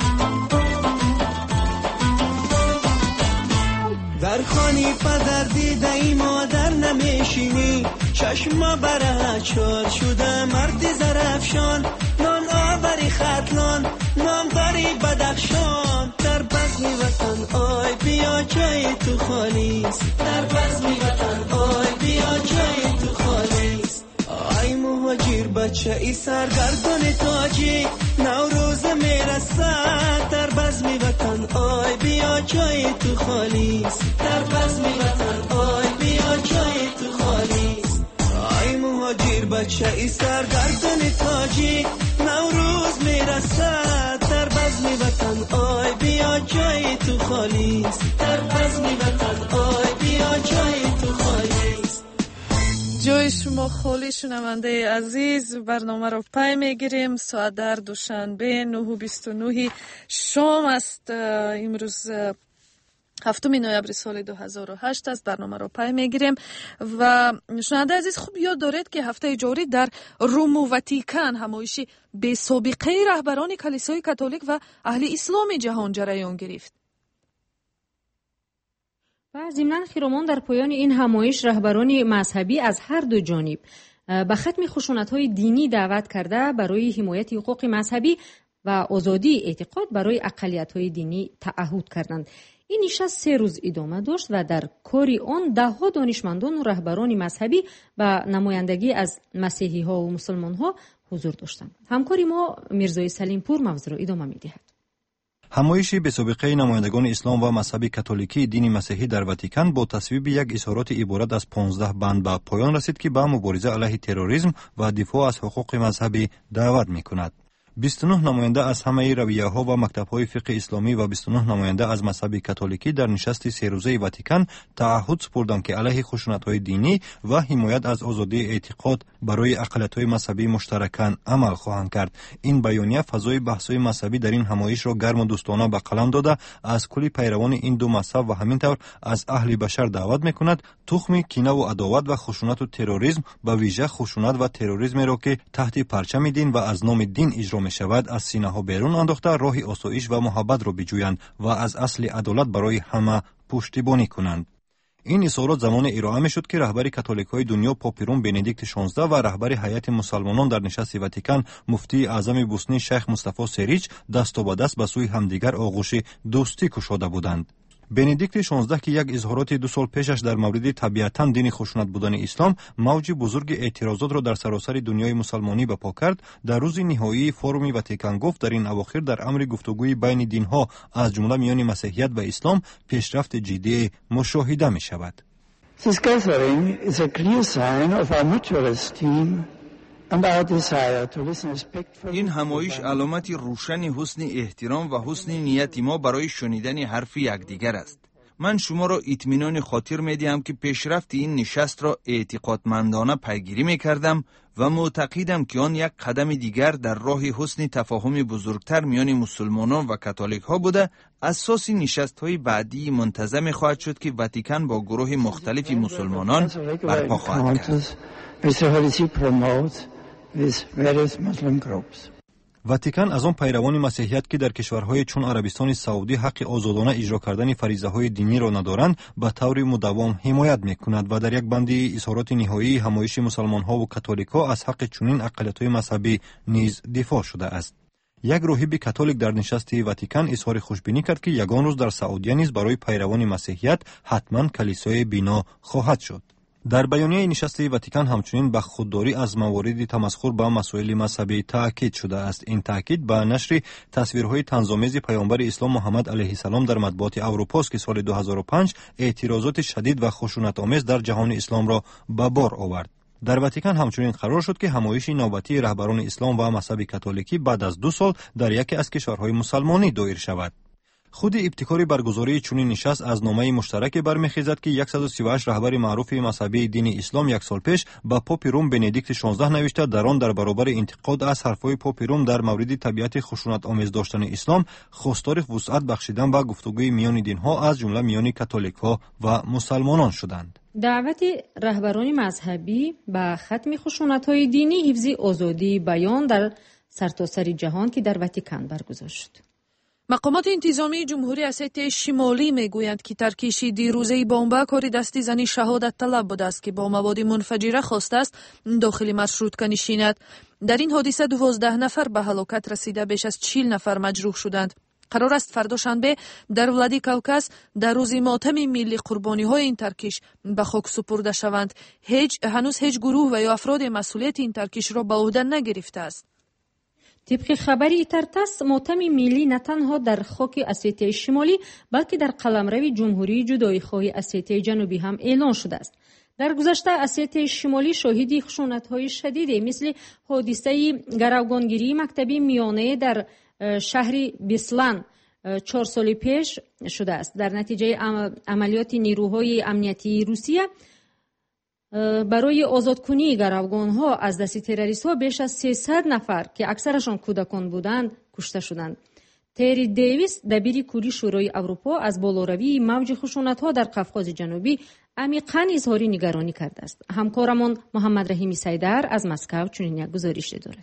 در خانی پدر دیده ای مادر نمیشینی، چشما بره چار شده مردی زرفشان، نان آوری خطلان نام داری بدخشان، در بزم وطن آی بیا جای تو خالیست، در بزم وطن آی بیا جای تو خالیست. ای مهاجر بچه ای سرگردان تاجی، نوروز میرسد در بزم وطن آی بیا جای تو خالیست، در بزم وطن آی بیا جای تو خالیست. ای مهاجر بچه ای سرگردان تاجی، نوروز میرسد در بزم وطن آی بیا جای تو خالیست، در بزم وطن آی بیا جای تو خالیست. جای شما خالی شنونده عزیز، برنامه رو پای میگیریم. ساعت در دوشنبه 9:29 شام است. امروز 7 نوامبر سال 2008 است. برنامه را پای میگیریم و شنونده عزیز خوب یاد دارید که هفته جاری در روم و واتیکان همایشی بی سابقه رهبران کلیسای کاتولیک و اهل اسلام جهان جریان گرفت. و ضمناً خیرمان در پایان این همایش رهبران مذهبی از هر دو جانب به ختم خشونت‌های دینی دعوت کرده برای حمایت حقوق مذهبی و آزادی اعتقاد برای اقلیت‌های دینی تعهد کردند. این نشست 3 روز ادامه داشت و در کاری آن 10 دانشمندان و رهبران مذهبی و نمایندگی از مسیحی‌ها و مسلمان‌ها حضور داشتند. همکاری ما میرزای سلیم پور موضوع را ادامه می‌دهد. همایشی به سابقه نمایندگان اسلام و مذهب کاتولیکی دین مسیحی در واتیکان با تصویب یک اظهارات عبارت از 15 بند به پایان رسید که به مبارزه علیه تروریسم و دفاع از حقوق مذهبی دعوت می‌کند. 29 نماینده از همه رویه‌ها و مکتب‌های فقه اسلامی و 29 نماینده از مذهب کاتولیکی در نشست 3 روزه واتیکان تعهد سپردند که علیه خشونت‌های دینی و حمایت از آزادی اعتقاد برای اقلیت‌های مذهبی مشترکاً عمل خواهند کرد. این بیانیه فضای بحث‌های مذهبی در این همایش را گرم و دوستانه به قلم داده از کل پیروان این دو مذهب و همینطور از اهل بشر دعوت می‌کند تخم کینه و عداوت و خشونت و تروریسم به ویژه خشونت و تروریسم را که تحت پرچم دین و از نام دین اجرا شود از سینه ها بیرون انداخته راه آسایش و محبت را بجویند و از اصل عدالت برای همه پشتیبانی کنند. این اظهارات زمان ارائه می شد که رهبر کاتولیک های دنیا پاپ روم بندیکت 16 و رهبر هیئت مسلمانان در نشست واتیکان مفتی اعظم بوسنی شیخ مصطفی سریچ دست و دست به سوی همدیگر آغوش دوستی گشوده بودند. بندیکت 16 که یک اظهارات 2 سال پیشش در مورد طبیعتاً دین خشونت بودن اسلام موج بزرگ اعتراضات را در سراسر دنیای مسلمانی برپا کرد، در روز نهایی فورم واتیکان گفت در این اواخر در امر گفتگوی بین دینها از جمله میان مسیحیت و اسلام پیشرفت جدی مشاهده می شود. This gathering is a clear sign of our mutual esteem. این همایش علامت روشن حسن احترام و حسن نیت ما برای شنیدن حرف یکدیگر است. من شما را اطمینان خاطر می‌دهم که پیشرفت این نشست را اعتقادمندانه پیگیری می‌کردم و معتقدم که آن یک قدم دیگر در راه حسن تفاهم بزرگتر میان مسلمانان و کاتولیک‌ها بوده، اساس نشست‌های بعدی منتظم خواهد شد که واتیکان با گروه مختلف مسلمانان برپا خواهد کرد. واتیکان از آن پیروان مسیحیت که در کشورهای چون عربستان سعودی حق آزادانه اجرا کردن فریضه‌های دینی را ندارند به طور مداوم حمایت می‌کند و در یک بند اظهارات نهایی همایش مسلمان‌ها و کاتولیک‌ها از حق چنین اقلیت‌های مذهبی نیز دفاع شده است. یک راهب کاتولیک در نشست واتیکان اظهار خوشبینی کرد که یگان روز در سعودی نیز برای پیروان مسیحیت حتما کلیسای بنا خواهد شد. در بیانیه نشست واتیکان همچنین به خودداری از موارد تمسخر به مسائل مذهبی تاکید شده است. این تاکید به نشر تصویرهای طنزآمیز پیامبر اسلام محمد علیه السلام در مطبوعات اروپا است که سال 2005 اعتراضات شدید و خشونت‌آمیز در جهان اسلام را به بار آورد. در واتیکان همچنین قرار شد که همایش نوبتی رهبران اسلام و مذهب کاتولیکی بعد از 2 سال در یکی از کشورهای مسلمانی دایر شود. خود ابتکار برگزاری چنین نشست از نامه مشترک برمیخیزد که 138 رهبر معروف مذهبی دین اسلام 1 سال پیش با پاپ روم بندیکت 16 نوشته در آن در برابر انتقاد از حرفهای پاپ روم در مورد طبیعت خشونت آمیز داشتن اسلام خواستار وسعت بخشیدن و گفتگوی میان دینها از جمله میان کاتولیک‌ها و مسلمانان شدند. دعوت رهبران مذهبی به ختم خشونت‌های دینی، حفظ آزادی بیان در سرتاسر جهان که در واتیکان برگزار شد. مقامات انتظامی جمهوری اسیای شمالی میگویند که ترکیش دیروزه بمب کاری دستی زنی شهادت طلب بوده است که با مواد منفجره خواسته است داخل مارشروتکا نشیند. در این حادثه 12 نفر به هلاکت رسیده، بیش از 40 نفر مجروح شدند. قرار است فردا شنبه در ولادیکاوکاز در روز ماتم ملی قربانی‌های این ترکیش به خاک سپرده شوند. هنوز هیچ گروه و یا افراد مسئولیت این ترکیش را به عهده نگرفته است. طبق خبری ایترتاس ماتم ملی نه تنها در خاک اسیای شمالی بلکه در قلمرو جمهوری جدایی‌خواه اسیای جنوبی هم اعلان شده است. در گذشته اسیای شمالی شاهد خشونت‌های شدیدی مثل حادثه گروگانگیری مکتبی میانه در شهر بیسلان 4 سال پیش شده است. در نتیجه عملیات نیروهای امنیتی روسیه برای آزادکنی گروگان‌ها از دست تروریست‌ها بیش از 300 نفر که اکثرشان کودکان بودند کشته شدند. تری دیویس دبیر کلی شورای اروپا از بالاروی موج خشونت‌ها در قفقاز جنوبی عمیقاً اظهار نگرانی کرده است. همکارمان محمد رحیمی سیدر از مسکو چنین یک گزارش دارد.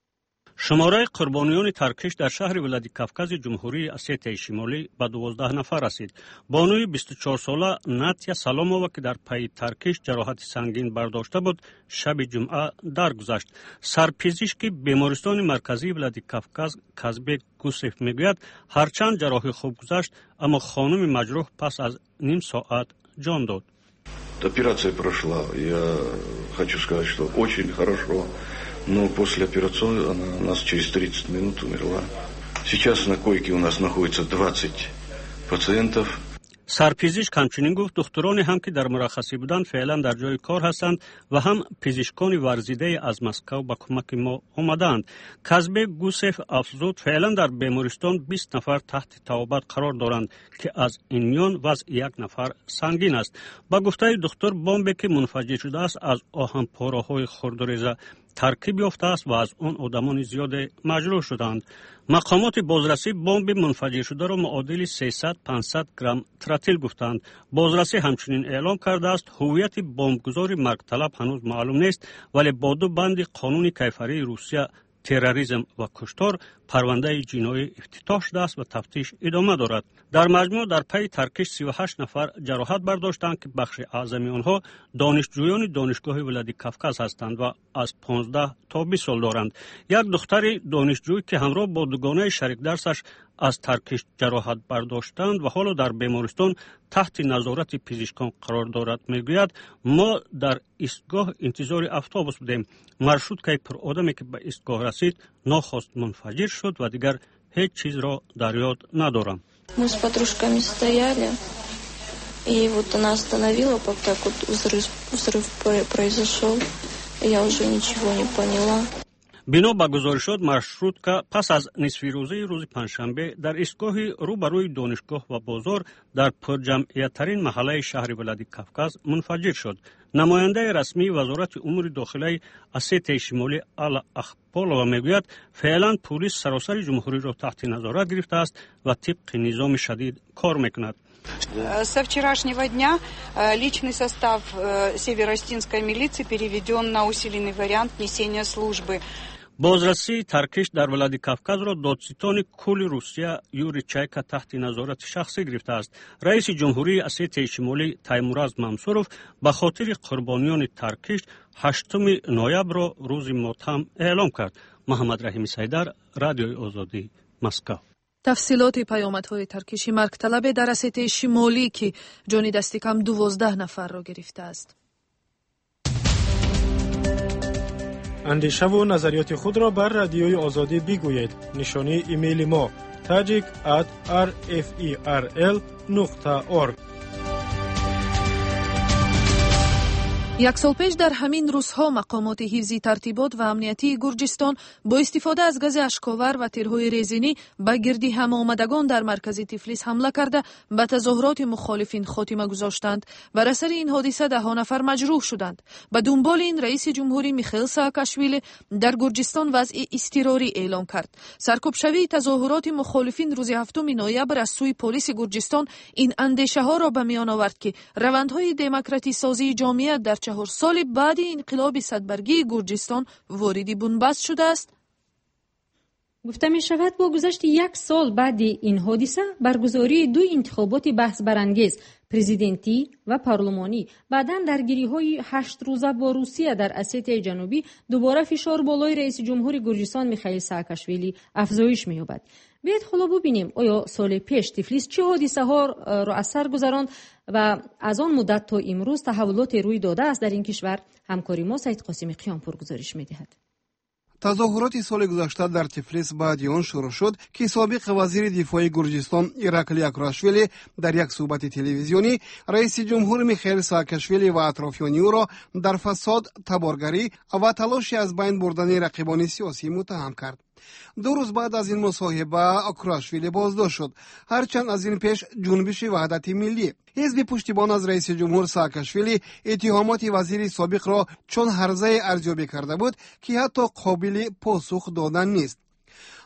شماره قربانیان ترکش در شهر ولادیکاوکاز جمهوری اسیای شمالی به 12 نفر رسید. بانوی 24 ساله ناتیا سالامووا که در پای ترکش جراحت سنگین برداشته بود، شب جمعه درگذشت. سرپزشک بیمارستان مرکزی ولادیکاوکاز کازبек گوسف میگوید هرچند جراحی خوب گذشت اما خانم مجروح پس از نیم ساعت جان داد. Операция прошла, я хочу сказать, что очень хорошо, но после операции она у нас через 30 минут умерла. Сейчас на койке у нас находится 20 пациентов. سرپزشک همچنین گفت دکترانی هم که در مرخصی بودند فعلا در جای کار هستند و هم پزشکان ورزیده از مسکو به کمک ما آمدند. کازبek گوسف افزود فعلا در بیمارستان 20 نفر تحت تعابت قرار دارند که از این میان وضع یک نفر سنگین است. با گفته دکتر بمبی که منفجر شده است از آهن پاره‌های خردریزه ترکیب یافته است و از آن آدمان زیاد مجروح شدند. مقامات بازرسی بمب منفجر شده را معادل 300-500 گرم تراتیل گفتند. بازرسی همچنین اعلام کرده است هویت بمبگذار مرگ طلب هنوز معلوم نیست، ولی با دو بند قانون کیفری روسیه تروریسم و کشتار پرونده جنایی افتتاح شده است و تفتیش ادامه دارد. در مجموع در پی ترکش 38 نفر جراحت برداشتند که بخش اعظمی آنها دانشجویان دانشگاه ولادیکاوکاز هستند و از 15 تا 20 سال دارند. یک دختر دانشجوی که همراه با دوگانه شریک درسش از ترکش جراحت برداشتند و حالا در بیمارستان تحت نظارت پزشکان قرار دارد میگوید ما در ایستگاه انتظار اتوبوس بودیم. маршрутка پر آدمی که به ایستگاه رسید ناخواست منفجر شد و دیگر هیچ چیز را در یاد ندارم. Мы с подружками стояли, и вот она остановила, так вот взрыв произошел, я уже ничего не поняла. بنا به گزارشات маршрутка پس از نصف روزه روز پنجشنبه در ایستگاه روبروی دانشگاه و بازار در پرجمعیت‌ترین محله شهر ولادیکاوکاز منفجر شد. نماینده رسمی وزارت امور داخلی اسیای شمالی آلا اخپالووا میگوید فعلا پلیس سراسر جمهوری را تحت نظارت گرفته است و طبق نظام شدید کار میکند. Со вчерашнего дня личный состав северо-остинской милиции переведен на усиленный вариант несения службы. بازرسی ترکش در ولادیکاوکاز را دادستان کل روسیه یوری چایکا تحت نظارت شخصی گرفته است. رئیس جمهوری اسیای شمالی تیمورز ممسوروف به خاطر قربانیان ترکش 8 نوامبر را روز ماتم اعلام کرد. محمد رحیمی سیدر، رادیوی آزادی، مسکو. تفصیلات پیامدهای ترکشی مرگ طلب در اسیای شمالی که جانی دست کم 12 نفر را گرفته است. اندیشه و نظریات خود را بر رادیوی آزادی بگویید. نشانی ایمیل ما tajik@rferl.org. یک سال پیش در همین روزها مقامات حفظی ترتیبات و امنیتی گرجستان با استفاده از گاز اشکاور و تیرهای رزینی به گردی همآمدگان در مرکز تفلیس حمله کرده به تظاهرات مخالفین خاتمه گذاشتند و بر اثر این حادثه 10 نفر مجروح شدند. به دنبال این رئیس جمهوری میخائیل سااکاشویلی در گرجستان وضع اضطراری اعلام کرد. سرکوب شوی تظاهرات مخالفین روز 7 نوامبر از سوی پلیس گرجستان این اندیشه ها را به میان آورد که روندهای دموکراتی سازی جامعه در 4 سال بعد انقلاب صدبرگی گرجستان وارد بنبست شده است. گفته می شود با گذشت 1 سال بعد این حادثه برگزاری 2 انتخابات بحث برانگیز پرزیدنتی و پارلمانی بعداً درگیری‌های 8 روزه با روسیه در اسیای جنوبی دوباره فشار بالای رئیس جمهور گرجستان میخائیل سااکاشویلی افزایش می‌یابد. بیایید حالا ببینیم آیا سال پیش تفلیس چه حادثه ها را از سر گذراند و از آن مدت تا امروز تحولات روی داده است در این کشور. همکاری ما سید قاسمی قیامپور گزارش می‌دهد. تظاهرات سال گذشته در تفلیس بعد آن شروع شد که سابق وزیر دفاع گرجستان ایراکلی اکراشویلی در یک صحبت تلویزیونی رئیس جمهور میخائیل سااکاشویلی و اطرافیان او را در فساد، تبارگری و تلاش از بین بردن رقیبان سیاسی متهم کرد. 2 روز بعد از این مصاحبه اکراشویلی بازداشت شد. هرچند از این پیش جنبش وحدت ملی حزب پشتیبان از رئیس جمهور سااکاشویلی اتهامات وزیر سابق را چون هرزه ارزیابی کرده بود که حتی قابل پاسخ دادن نیست.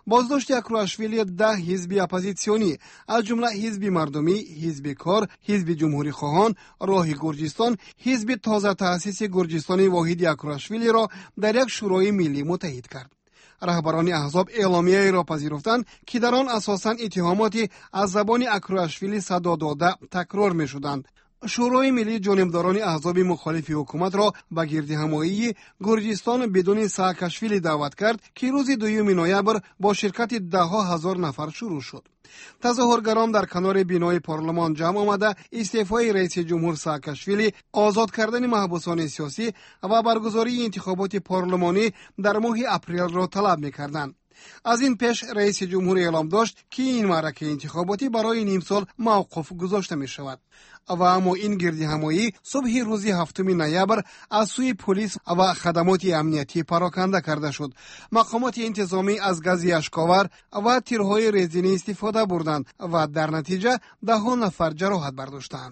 بازداشت اکرواشویلی 10 حزب اپوزیسیونی از جمله حزب مردمی، حزب کار، حزب جمهوری خواهان، راه گرجستان، حزب تازه تأسیس گرجستان واحد اکرواشویلی را در یک شورای ملی متحد کرد. رهبران احزاب اعلامیه را پذیرفتند که در آن اساساً اتهاماتی از زبان اکرواشویلی صدا داده تکرار می شدند. شورای ملی جانبداران احزاب مخالف حکومت را به گردهمایی گرجستان بدون ساکاشویلی دعوت کرد که روز 2 نوامبر با شرکت 10,000 نفر شروع شد. تظاهرگران در کنار بینای پارلمان جمع آمده استعفای رئیس جمهور ساکاشویلی، آزاد کردن محبوسان سیاسی و برگزاری انتخابات پارلمانی در ماه اپریل را طلب می‌کردند. از این پیش رئیس جمهور اعلام داشت که این معرکه انتخاباتی برای نیم سال موقوف گذاشته می شود. و اما این گردهمایی صبح روز 7 نوامبر از سوی پلیس و خدمات امنیتی پراکنده کرده شد. مقامات انتظامی از گاز اشکاور و تیرهای رزینی استفاده بردند و در نتیجه 10 نفر جراحت برداشتند.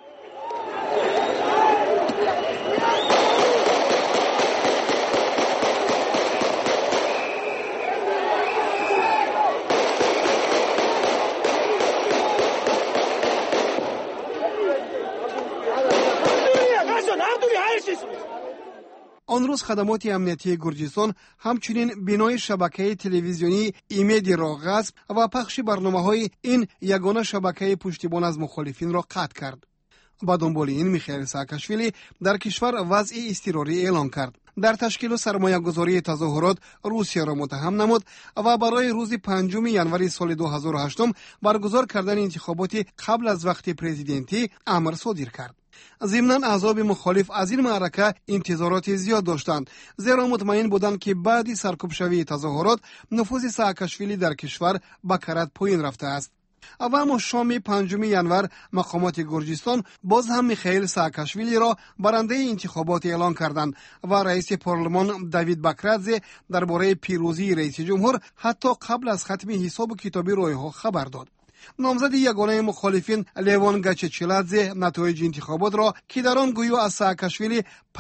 آن روز خدمات امنیتی گرجستان همچنین بینای شبکه تلویزیونی ایمیدی را غصب و پخش برنامه‌های این یگانه شبکه پشتیبان از مخالفین را قطع کرد. با دنبال این میخائیل ساکاشویلی در کشور وضع اضطراری اعلان کرد. در تشکیل و سرمایه‌گذاری تظاهرات روسیه را متهم نمود و برای روز 5 ژانویه سال 2008 برگزار کردن انتخابات قبل از وقت پرزیدنتی امر صادر کرد. ضمناً احزاب مخالف از این معرکه انتظارات زیاد داشتند، زیرا مطمئن بودند که بعد سرکوب شوی تظاهرات نفوذ ساکاشویلی در کشور به کرد پایین رفته است. اما شام 5 ژانویه مقامات گرجستان باز هم میخائیل ساکاشویلی را برنده انتخابات اعلان کردند و رئیس پارلمان دیوید باکرادزه درباره پیروزی رئیس جمهور حتی قبل از ختم حساب کتابی رویها خبر داد. نامزد یگانه مخالفین لیوان گاچچیلادزه نتایج انتخابات را که در آن گویا از ساکاشویلی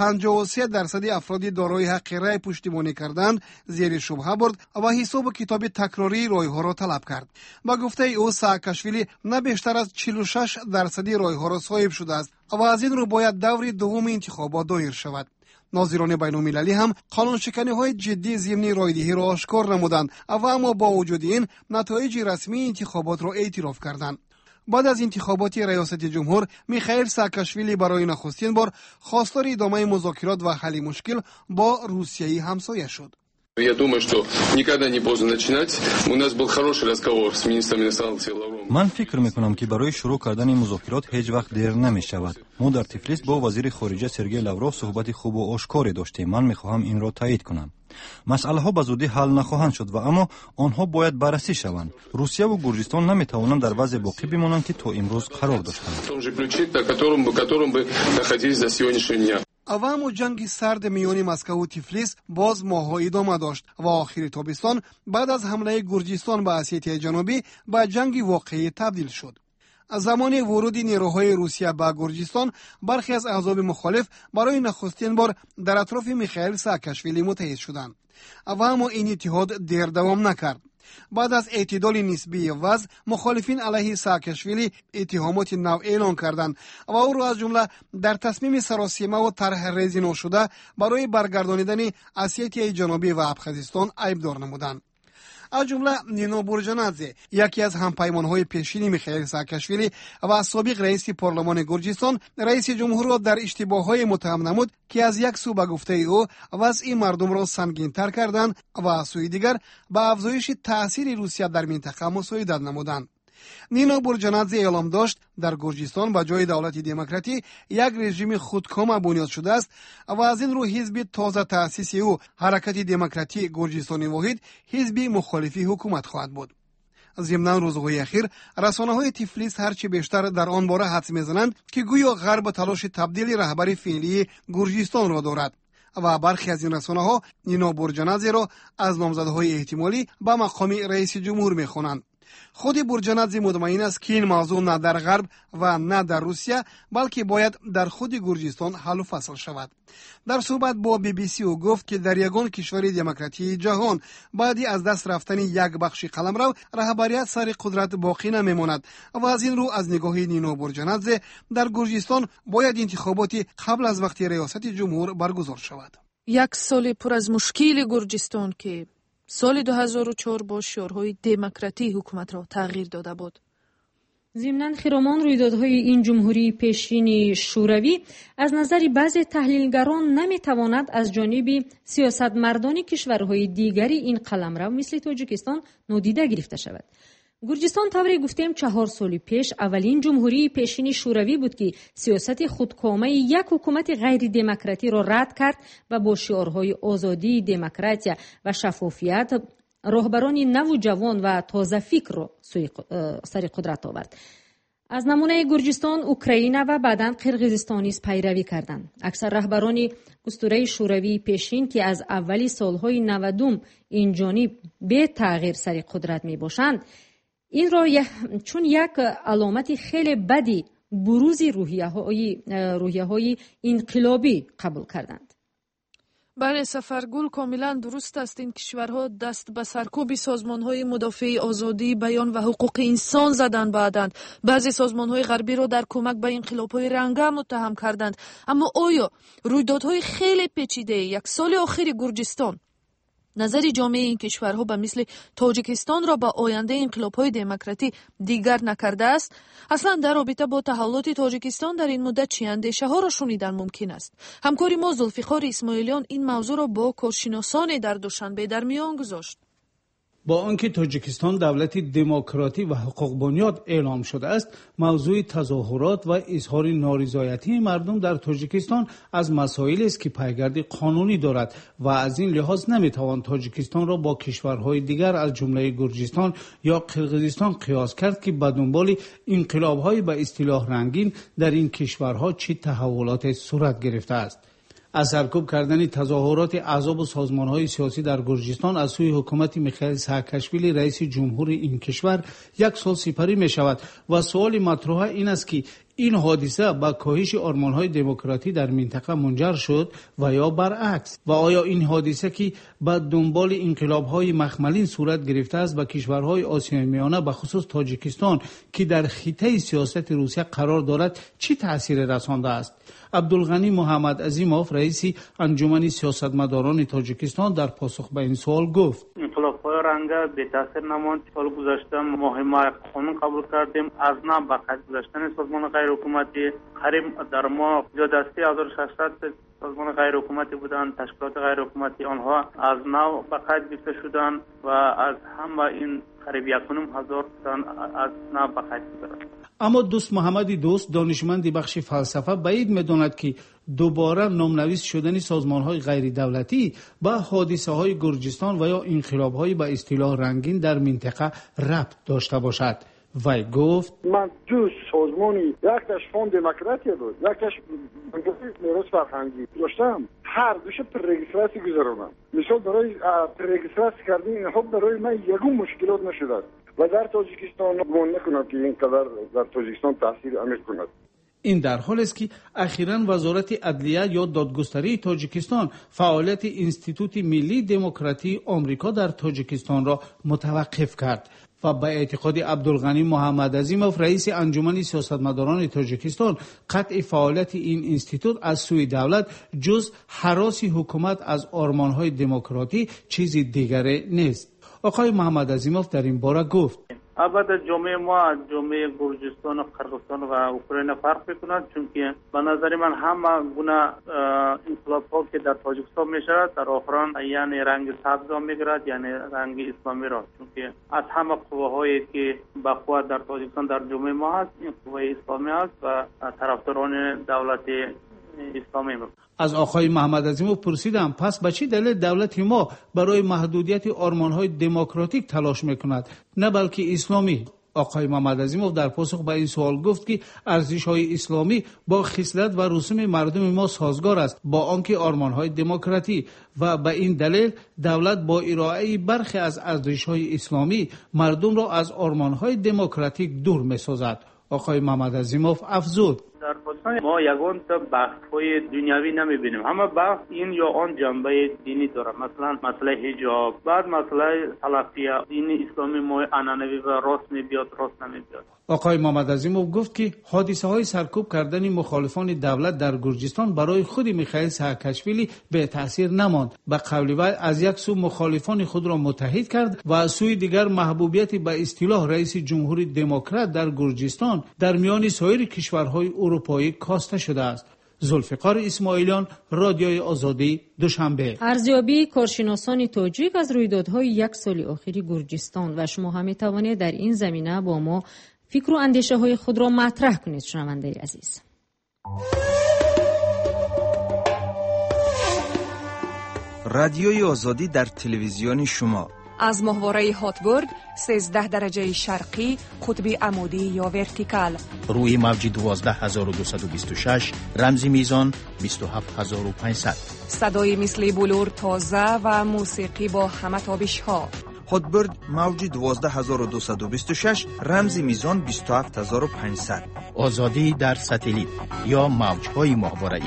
53% افراد دارای حق رأی پشتیبانی کردند زیر شبهه برد و حساب کتاب تکراری رایها را طلب کرد. با گفته او ساکاشویلی نه بیشتر از 46% رایها را صاحب شده است و از این رو باید دور دوم انتخابات دایر شود. ناظران بین‌المللی هم قانون‌شکنی‌های جدی ضمن رایدهی را آشکار نمودند و اما با وجود این نتایج رسمی انتخابات را اعتراف کردند. بعد از انتخابات ریاست جمهور میخائیل ساکاشویلی برای نخستین بار خواستار ادامه مذاکرات و حل مشکل با روسیه همسایه شد. Я думаю, что никогда не поздно начинать. У нас был хороший разговор с министром иностранных дел Лавровым. من فکر میکنم که برای شروع کردن مذاکرات هیچ وقت دیر نمیشود. ما در تفلیس با وزیر خارجه سرگئی لاوروف صحبت خوب و آشکاری داشتیم. من میخواهم این را تایید کنم. مسئله ها به زودی حل نخواهند شد و اما آنها باید بررسی شوند. روسیه و گرجستان نمیتوانند در وضع باقی بمانند که تا امروز قرار داشتند. اما جنگ سرد میان مسکو و تفلیس باز ماه‌ها ادامه داشت و آخر تابستان بعد از حمله گرجستان به اسیای جنوبی به جنگ واقعی تبدیل شد. از زمان ورود نیروهای روسیه به گرجستان برخی از احزاب مخالف برای نخستین بار در اطراف میخائیل ساکاشویلی متحد شدند و اما این اتحاد دیر دوام نکرد. بعد از اعتدال نسبی وضع مخالفین علیه ساکاشویلی اتهامات نو اعلان کردند و او را از جمله در تصمیم سراسیمه و طرح ریزی نشده برای برگردانیدن اسیای جنوبی و ابخازستان عیبدار نمودند. از جمله نینو بورجانادزه یکی از همپیمانهای پیشین میخائیل ساکاشویلی و سابق رئیس پارلمان گرجستان رئیس جمهور را در اشتباههای متهم نمود که از یک سو به گفته او وضع مردم را سنگین‌تر کردند و از سوی دیگر به افزایش تأثیر روسیه در منطقه مساعدت نمودند. نینو بورجانادزه اعلام داشت در گرجستان به جای دولت دموکراتی یک رژیم خودکام بنیاد شده است و از این رو حزب تازه تأسیس او حرکت دموکراتی گرجستان واحد حزب مخالفی حکومت خواهد بود. ضمن روزهای اخیر رسانه‌های تفلیس هرچی بیشتر در آن باره حدس می‌زنند که گویا غرب تلاش تبدیل رهبری فعلی گرجستان را دارد و برخی از این رسانه‌ها نینو بورجانادزه را از نامزدهای احتمالی به مقام رئیس جمهور می‌خوانند. خود بورجانادзе مطمئن است که این موضوع نه در غرب و نه در روسیه بلکه باید در خود گرجستان حل و فصل شود. در صحبت با BBC او گفت که در یگان کشور دموکراتی جهان بعدی از دست رفتن یک بخش قلمرو رهبریت سر قدرت باقی نمیماند و از این رو از نگاه نینو بورجانادзе در گرجستان باید انتخاباتی قبل از وقت ریاست جمهور برگزار شود. یک سال پر از مشکل گرجستان که سال 2004 با شعارهای دموکراتی حکومت را تغییر داده بود. ضمناً خرامان رویدادهای این جمهوری پیشین شوروی از نظر بعضی تحلیلگران نمیتواند از جانب سیاستمداران کشورهای دیگری این قلمرو مثل تاجیکستان نادیده گرفته شود. گرجستان طوری گفتیم 4 سال پیش اولین جمهوری پیشین شوروی بود که سیاست خودکامه یک حکومت غیر دموکراتی را رد کرد و با شعارهای آزادی، دموکراسی و شفافیت رهبران نو جوان و تازه فکر را سر قدرت آورد. از نمونه گرجستان، اوکراین و بعداً قرقیزستان نیز پیروی کردند. اکثر رهبران اسطوره شوروی پیشین که از اولی سالهای 90 این جانب به تغییر سر قدرت می باشند، این را چون یک علامت خیلی بدی بروز روحیه‌های انقلابی قبول کردند. بله سفرگل، کاملا درست است. این کشورها دست به سرکوب سازمان‌های مدافع آزادی، بیان و حقوق انسان زدند. بعدند بعضی سازمان‌های غربی را در کمک به انقلاب‌های رنگه متهم کردند. اما آیا رویدادهای خیلی پیچیده یک سال آخر گرجستان نظر جامعه این کشورها به مثل تاجیکستان را به آینده انقلاب‌های دموکراتی دیگر نکرده است؟ اصلا در رابطه با تحولات تاجیکستان در این مدت چه اندیشه‌ها را شنیدن ممکن است؟ همکاری ما زلفیخار اسماعیلیان این موضوع را با کارشناسان در دوشنبه در میان گذاشت. با آنکه تاجیکستان دولتی دموکراتی و حقوق بنیاد اعلام شده است، موضوع تظاهرات و اظهار نارضایتی مردم در تاجیکستان از مسائلی است که پیگرد قانونی دارد و از این لحاظ نمیتوان تاجیکستان را با کشورهای دیگر از جمله گرجستان یا قرقیزستان قیاس کرد که به دنبال انقلاب‌های به اصطلاح رنگین در این کشورها چه تحولات صورت گرفته است. از سرکوب کردن تظاهرات احزاب و سازمان‌های سیاسی در گرجستان از سوی حکومت میخائیل ساکاشویلی رئیس جمهور این کشور 1 سال سپری می شود و سوال مطرح این است که این حادثه با کاهش آرمان‌های دموکراتی در منطقه منجر شد و یا برعکس، و آیا این حادثه که با دنبال انقلاب‌های مخملین صورت گرفته است و کشورهای آسیای میانه به خصوص تاجیکستان که در خطه سیاست روسیه قرار دارد چه تأثیر رسانده است؟ عبدالغنی محمد عظیموف رئیس انجمن سیاستمداران تاجیکستان در پاسخ به این سوال گفت: انقلاب‌های رنگه به تاثیر نماند. سال گذشته ما حمایت قانون قبول کردیم از نام به خط گذاشتن سازمان غیر حکومتی. قریب در ما زیادستی 1600 سازمان غیر حکومتی بودند، تشکیلات غیر حکومتی آنها از نو به خط گرفته شدند و از همه این قریب 1,500 تن از نو به خط گرفتند. اما دوست محمد دوست، دانشمند بخش فلسفه، بعید می‌داند که دوباره نامنویس شدن سازمان‌های غیر دولتی با حادثه‌های گرجستان و یا انقلاب‌های به اصطلاح رنگین در منطقه ربط داشته باشد. وی گفت: من دو سازمانی، یکش فوند دموکراتی بود، یکش میراث فرهنگی داشتم. هر دوش پررجیستراسی گذراندم. مثال برای پررجیستراسی کردن اینها برای من یگون مشکلات نشده و در تاجیکستان گمان نکنم که اینقدر در تاجیکستان تاثیر عمیق کند. این در حالی است که اخیراً وزارت عدلیه یا دادگستری تاجیکستان فعالیت انستیتوت ملی دموکراتی آمریکا در تاجیکستان را متوقف کرد و به اعتقاد عبدالغنی محمد عظیموف رئیس انجمن سیاستمداران تاجیکستان قطع فعالیت این انستیتوت از سوی دولت جز هراس حکومت از آرمان‌های دموکراتی چیزی دیگری نیست. آقای محمد عظیموف در این باره گفت: البته جامعه ما جامعه گرجستان و قرقیزستان و اوکراین فرق می‌کند، چون که به نظر من همه گونه انقلاب‌ها که در تاجیکستان می‌شود در آخران یعنی رنگ سبز می‌گیرد، یعنی رنگ اسلامی را، چون که از همه قواهایی که به قوت در تاجیکستان در جامعه ما هست این قوای اسلامی است و طرفداران دولت اسلامی بود. از آقای محمد عظیموف پرسیدم پس به چه دلیل دولت ما برای محدودیت آرمان‌های دموکراتیک تلاش می‌کند نه بلکه اسلامی؟ آقای محمد عظیموف در پاسخ به این سوال گفت که ارزش‌های اسلامی با خصلت و رسوم مردم ما سازگار است، با آنکه آرمان‌های دموکراتی، و به این دلیل دولت با ارائه برخی از ارزش‌های اسلامی مردم را از آرمان‌های دموکراتیک دور می‌سازد. آقای محمد عظیموف افزود: در پاسخ ما یگان تا بحث‌های دنیوی نمی‌بینیم، اما بحث این یا آن جنبه دینی داره. مثلا مسئله حجاب، بعد مسئله سلفیه، دین اسلامی ما عنعنوی و راست می‌بیاد، راست نمی‌بیاد. آقای محمد عظیموف گفت که حادثه‌های سرکوب کردن مخالفان دولت در گرجستان برای خود میخائیل ساکاشویلی به تاثیر نماند. به قول وی از یک سو مخالفان خود را متحد کرد و از سوی دیگر محبوبیت به اصطلاح رئیس جمهوری دموکرات در گرجستان در میان سایر کشورهای اروپایی کاسته شده است. ذوالفقار اسماعیلیان، رادیوی آزادی، دوشنبه. ارزیابی کارشناسان تاجیک از رویدادهای یک سال اخیر گرجستان و شما هم می‌توانید در این زمینه با ما فکر و اندیشه های خود را مطرح کنید. شنونده عزیز، رادیوی آزادی در تلویزیون شما از ماهواره هاتبورگ 13 درجه شرقی قطب عمودی یا ورتیکال، روی موج 12226 رمزی میزان 27500، صدای مثل بلور تازه و موسیقی با همه تابش ها. هاتبورگ موج 12226 رمزی میزان 27500. آزادی در ساتلیت یا موج‌های ماهواره‌ای.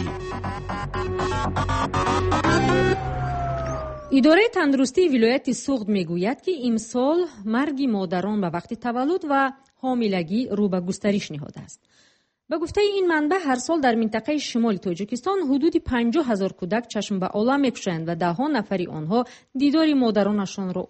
اداره تندرستی ولایت سوغد میگوید که امسال مرگ مادران به وقت تولد و حاملگی رو به گسترش نهاده است. به گفته این منبع هر سال در منطقه شمال تاجیکستان حدود 50,000 کودک چشم به عالم می‌گشایند و ده ها نفری آنها دیدار مادرانشان را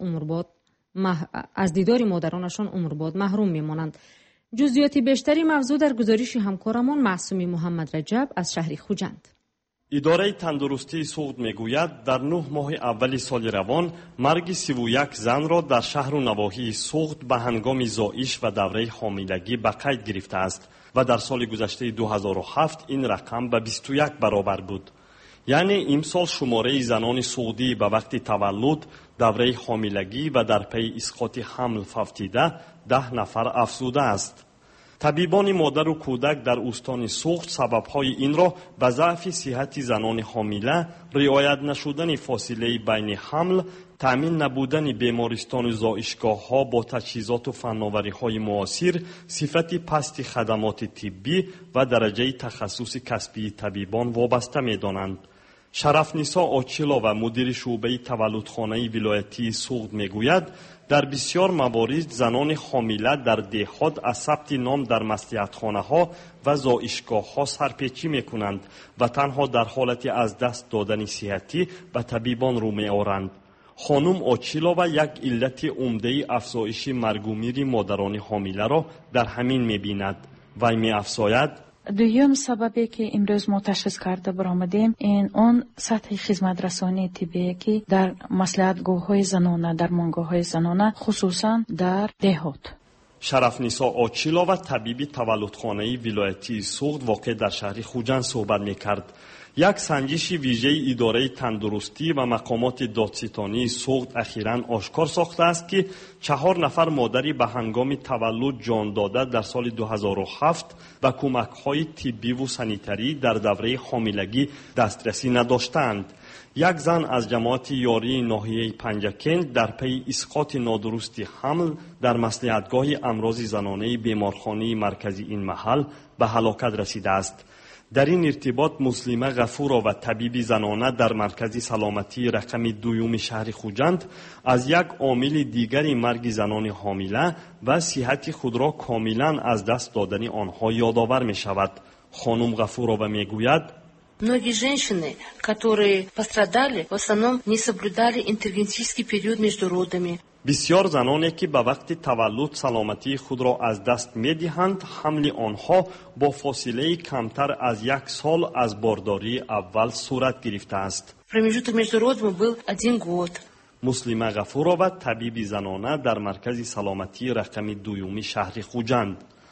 از دیدار مادرانشان عمر بعد محروم میمانند. جزئیات بیشتری موضوع در گزارش همکارمان معصومی محمد رجب از شهر خوجند. اداره تندرستی سوغد میگوید در 9 ماه اول سال روان مرگ 31 زن را در شهر و نواحی سوغد به هنگام زایش و دوره حاملگی به قید گرفته است و در سال گذشته 2007 این رقم به 21 برابر بود. یعنی امسال شماره زنان سوغدی به وقت تولد، دوره حاملگی و در پی اسقاط حمل فوتیده 10 نفر افزوده است. طبیبان مادر و کودک در استان سوغد سبب‌های این را به ضعف صحت زنان حامله، رعایت نشدن فاصله بین حمل، تأمین نبودن بیمارستان و زایشگاه‌ها با تجهیزات و فناوری‌های معاصر، صفت پست خدمات طبی و درجه تخصص کسبی طبیبان وابسته می‌دانند. شرفنیسا آچیلا و مدیر شعبه تولدخانه ولایتی سوغد میگوید در بسیار موارد زنان حامله در دهات از ثبت نام در مصلحتخانه‌ها و زایشگاه‌ها سرپیچی می‌کنند و تنها در حالت از دست دادن صحتی به طبیبان رو می‌آورند. خانم آچیلا و یک علت عمده افزایش مرگ و میر مادران حامله را در همین می‌بیند. وی می‌افزاید دویم سببی که امروز ما تشخیص کرده برآمدیم این اون سطح خدمت رسانی طبی که در مصلحتگاه‌های زنانه، درمانگاه‌های زنانه خصوصا در دهات. شرفنیسا آچیلا و طبیب تولدخانه ولایتی سوغد واقع در شهر خوجند صحبت می‌کرد. یک سنجش ویژه اداره تندرستی و مقامات دادستانی سوغد اخیراً آشکار ساخته است که 4 نفر مادری به هنگام تولد جان داده در سال 2007 و کمک‌های طبی و سانیتری در دوره حاملگی دسترسی نداشتند. یک زن از جماعت یاری ناحیه پنجکند در پی اسقاط نادرست حمل در مصلحتگاه امراض زنانه بیمارخانه مرکزی این محل به هلاکت رسیده است. در این ارتباط مسلمه غفورا و طبیب زنانه در مرکز سلامتی رقم 2 شهر خوجند از یک عامل دیگری مرگ زنان حامله و صحت خود را کاملا از دست دادن آنها یادآور می شود. خانم غفورا می گوید Многие женщины, которые пострадали, в основном не соблюдали интервенционный период между родами. بسیار زنانی که به وقت تولد سلامتی خود را از دست می دهند، حمل آنها با فاصله کمتر از 1 سال از بارداری اول صورت گرفته است. Промежуток между родами был 1 год. مسلمه غفورا و طبیب زنانه در مرکز سلامتی رقم 2 شهر خوجند.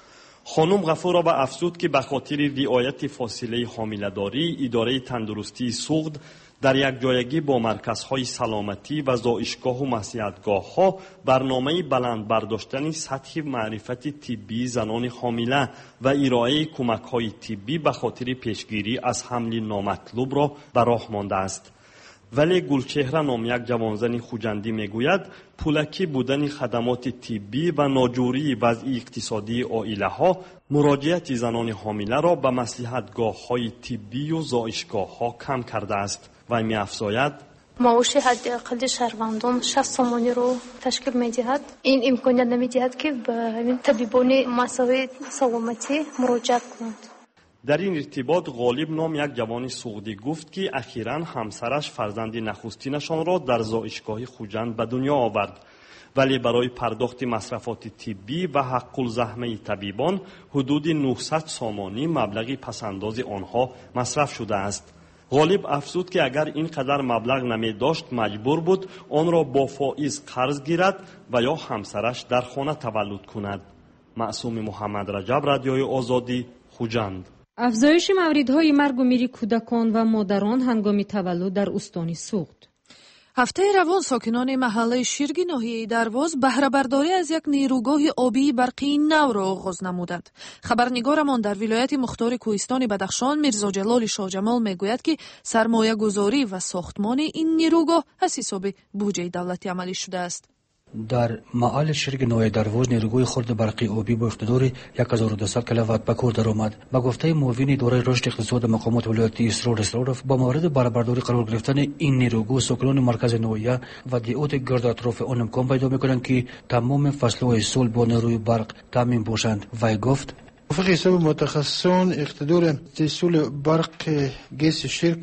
خانم غفورآبا افزود که به خاطر رعایت فاصله حامله‌داری، اداره تندرستی سوخت در یک جایگی با مرکزهای سلامتی و زایشگاه و نصیحتگاه‌ها برنامه بلند برداشتن سطح معرفت طبی زنان حامله و ارائه کمک‌های طبی به خاطر پیشگیری از حمل نامطلوب را به راه مانده است. ولی گلچهره نام یک جوانزن خوجندی میگوید پولکی بودن خدمات طبی و ناجوری وضع اقتصادی عائله‌ها مراجعت زنان حامله را به مصلحتگاه‌های طبی و زایشگاه‌ها کم کرده است. و می‌افزاید معاش حداقل شهروندان 60 سامانی رو تشکیل می‌دهد. این امکانیت نمی‌دهد که به طبیبان مسائل سلامتی مراجعت کنند. در این ارتباط غالب نام یک جوان سعودی گفت که اخیراً همسرش فرزند نخستینشان را در زایشگاه خوجند به دنیا آورد، ولی برای پرداخت مصرفات طبی و حق الزحمه طبیبان حدود 900 سامانی مبلغ پسنداز آنها مصرف شده است. غالب افزود که اگر اینقدر مبلغ نمی داشت مجبور بود آن را با فائز قرض گیرد و یا همسرش در خانه تولد کند. معصوم محمد رجب، رادیوی آزادی، خوجند. افزایش موردهای مرگ و میر کودکان و مادران هنگام تولد در استان سوخت. هفته روان ساکنان محله شیرگی ناحیه درواز بهره برداری از یک نیروگاه آبی برقی نو را آغاز نمودند. خبرنگارمان در ولایت مختار کوهستان بدخشان میرزا جلال شاه جمال میگوید که سرمایه گذاری و ساختمان این نیروگاه از حساب بودجه دولتی عملی شده است. در محل شیرگ نوای درواز نیروگاه خرد برقی آبی با اقتدار 1200 کیلووات به کار درآمد. به گفته معاون اداره رشد اقتصاد مقامات ولایتی اسرار اسرارов با مورد بهره‌برداری قرار گرفتن این نیروگاه ساکنان مرکز نوایه و دیوت گرد اطراف آن امکان پیدا می‌کنند که تمام فصل‌های سال با نیروی برق تامین باشند. وی گفت وفق حساب متخصصان اقتدار تحصیل برق گیس شرک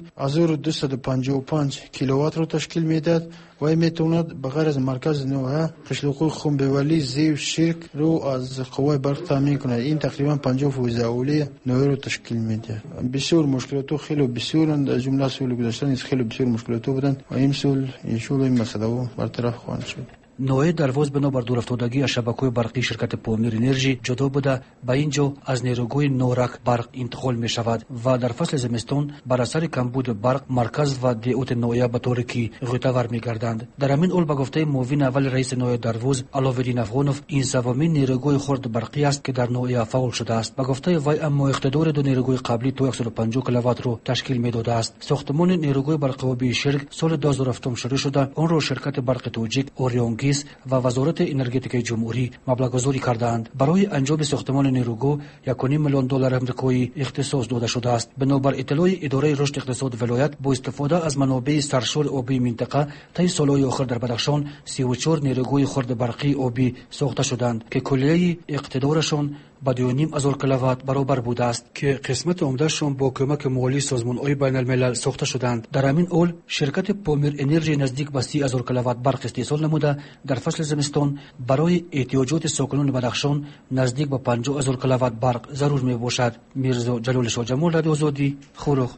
1255 کیلووات را تشکیل میدهد و میتواند بغیر از مرکز نوحه قشلوقوی خنبولی زیو شرک رو از قوای برق تامین کند. این تقریبا 50% اولی نوحه رو تشکیل میده. بسیار مشکلات خیلی بسیارند، از جمله سال گذشته نیز خیلی بسیار مشکلات بودند و این سال ان شاء الله این مسئله برطرف خواهد شد. نوع درواز بنابر دورافتادگی از شبکه‌های برقی شرکت پامیر انرژی جدا بوده به اینجا از نیروگاه نورک برق انتقال می شود و در فصل زمستان بر اثر کمبود برق مرکز و دیوت نویه به طوری که غوطه‌ور می گردند. در همین اول به گفته معاون اول رئیس نوع درواز علاوالدین افغانوف این سومین نیروگاه خرد برقی است که در نوعه فعال شده است. به گفته وی اما اقتدار دو نیروگاه قبلی تا 150 کیلووات رو تشکیل می داده است. ساختمان نیروگاه برق آبی شرک سال 2007 شروع شده. آن را شرکت برق تاجیک اوریون و وزارت انرژتیک جمهوری مبلغ‌گذاری کردند. برای انجام ساختمان نیروگاه 1.5 میلیون دلار آمریکایی اختصاص داده شده است. بنابر اطلاع اداره رشد اقتصاد ولایت با استفاده از منابع سرشار آبی منطقه طی سالهای آخر در بدخشان 34 نیروگاه خرد برقی آبی ساخته شدند که کلیه اقتدارشان با 2.5 کیلووات برابر بوده است که قسمت عمدهشان با کمک مالی سازمان‌های بین الملل ساخته شدند. در همین حال شرکت پامیر انرژی نزدیک به 30,000 کیلووات برق استحصال نموده در فصل زمستان برای احتیاجات ساکنان بدخشان نزدیک به 50,000 کیلووات برق ضرور می باشد. میرزا جلال شاه جمال، رادیو آزادی، خورخ.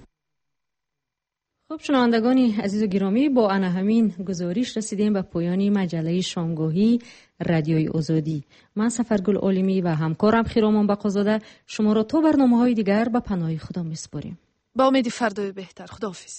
خب شنوندگان عزیز و گرامی، با آن همین گزارش رسیدیم به پایان مجله شامگاهی رادیوی آزادی. من سفرگل عالمی و همکارم خیرامان بقازاده شما را تا برنامه‌های دیگر به پناه خدا می‌سپاریم. با امید فردای بهتر. خداحافظ.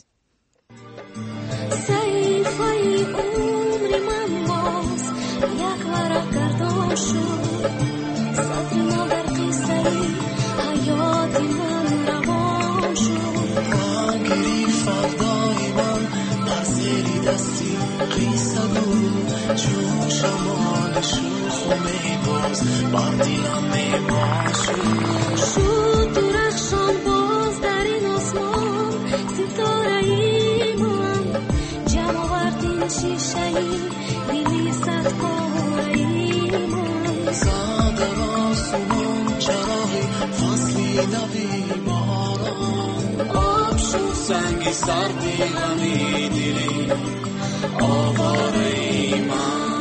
فردای من در زیر دستی قیصه بود چون شمال شوخ و میباز بر دیلم میباشد شد درخشان باز در این آسمان ستاره ای من جمع آوردین شیشه ای دیلی صدقاره ای من زده آسمان چراغی فصلی نبی باران آب شد سنگی سردی غمی دیلی آواره ای من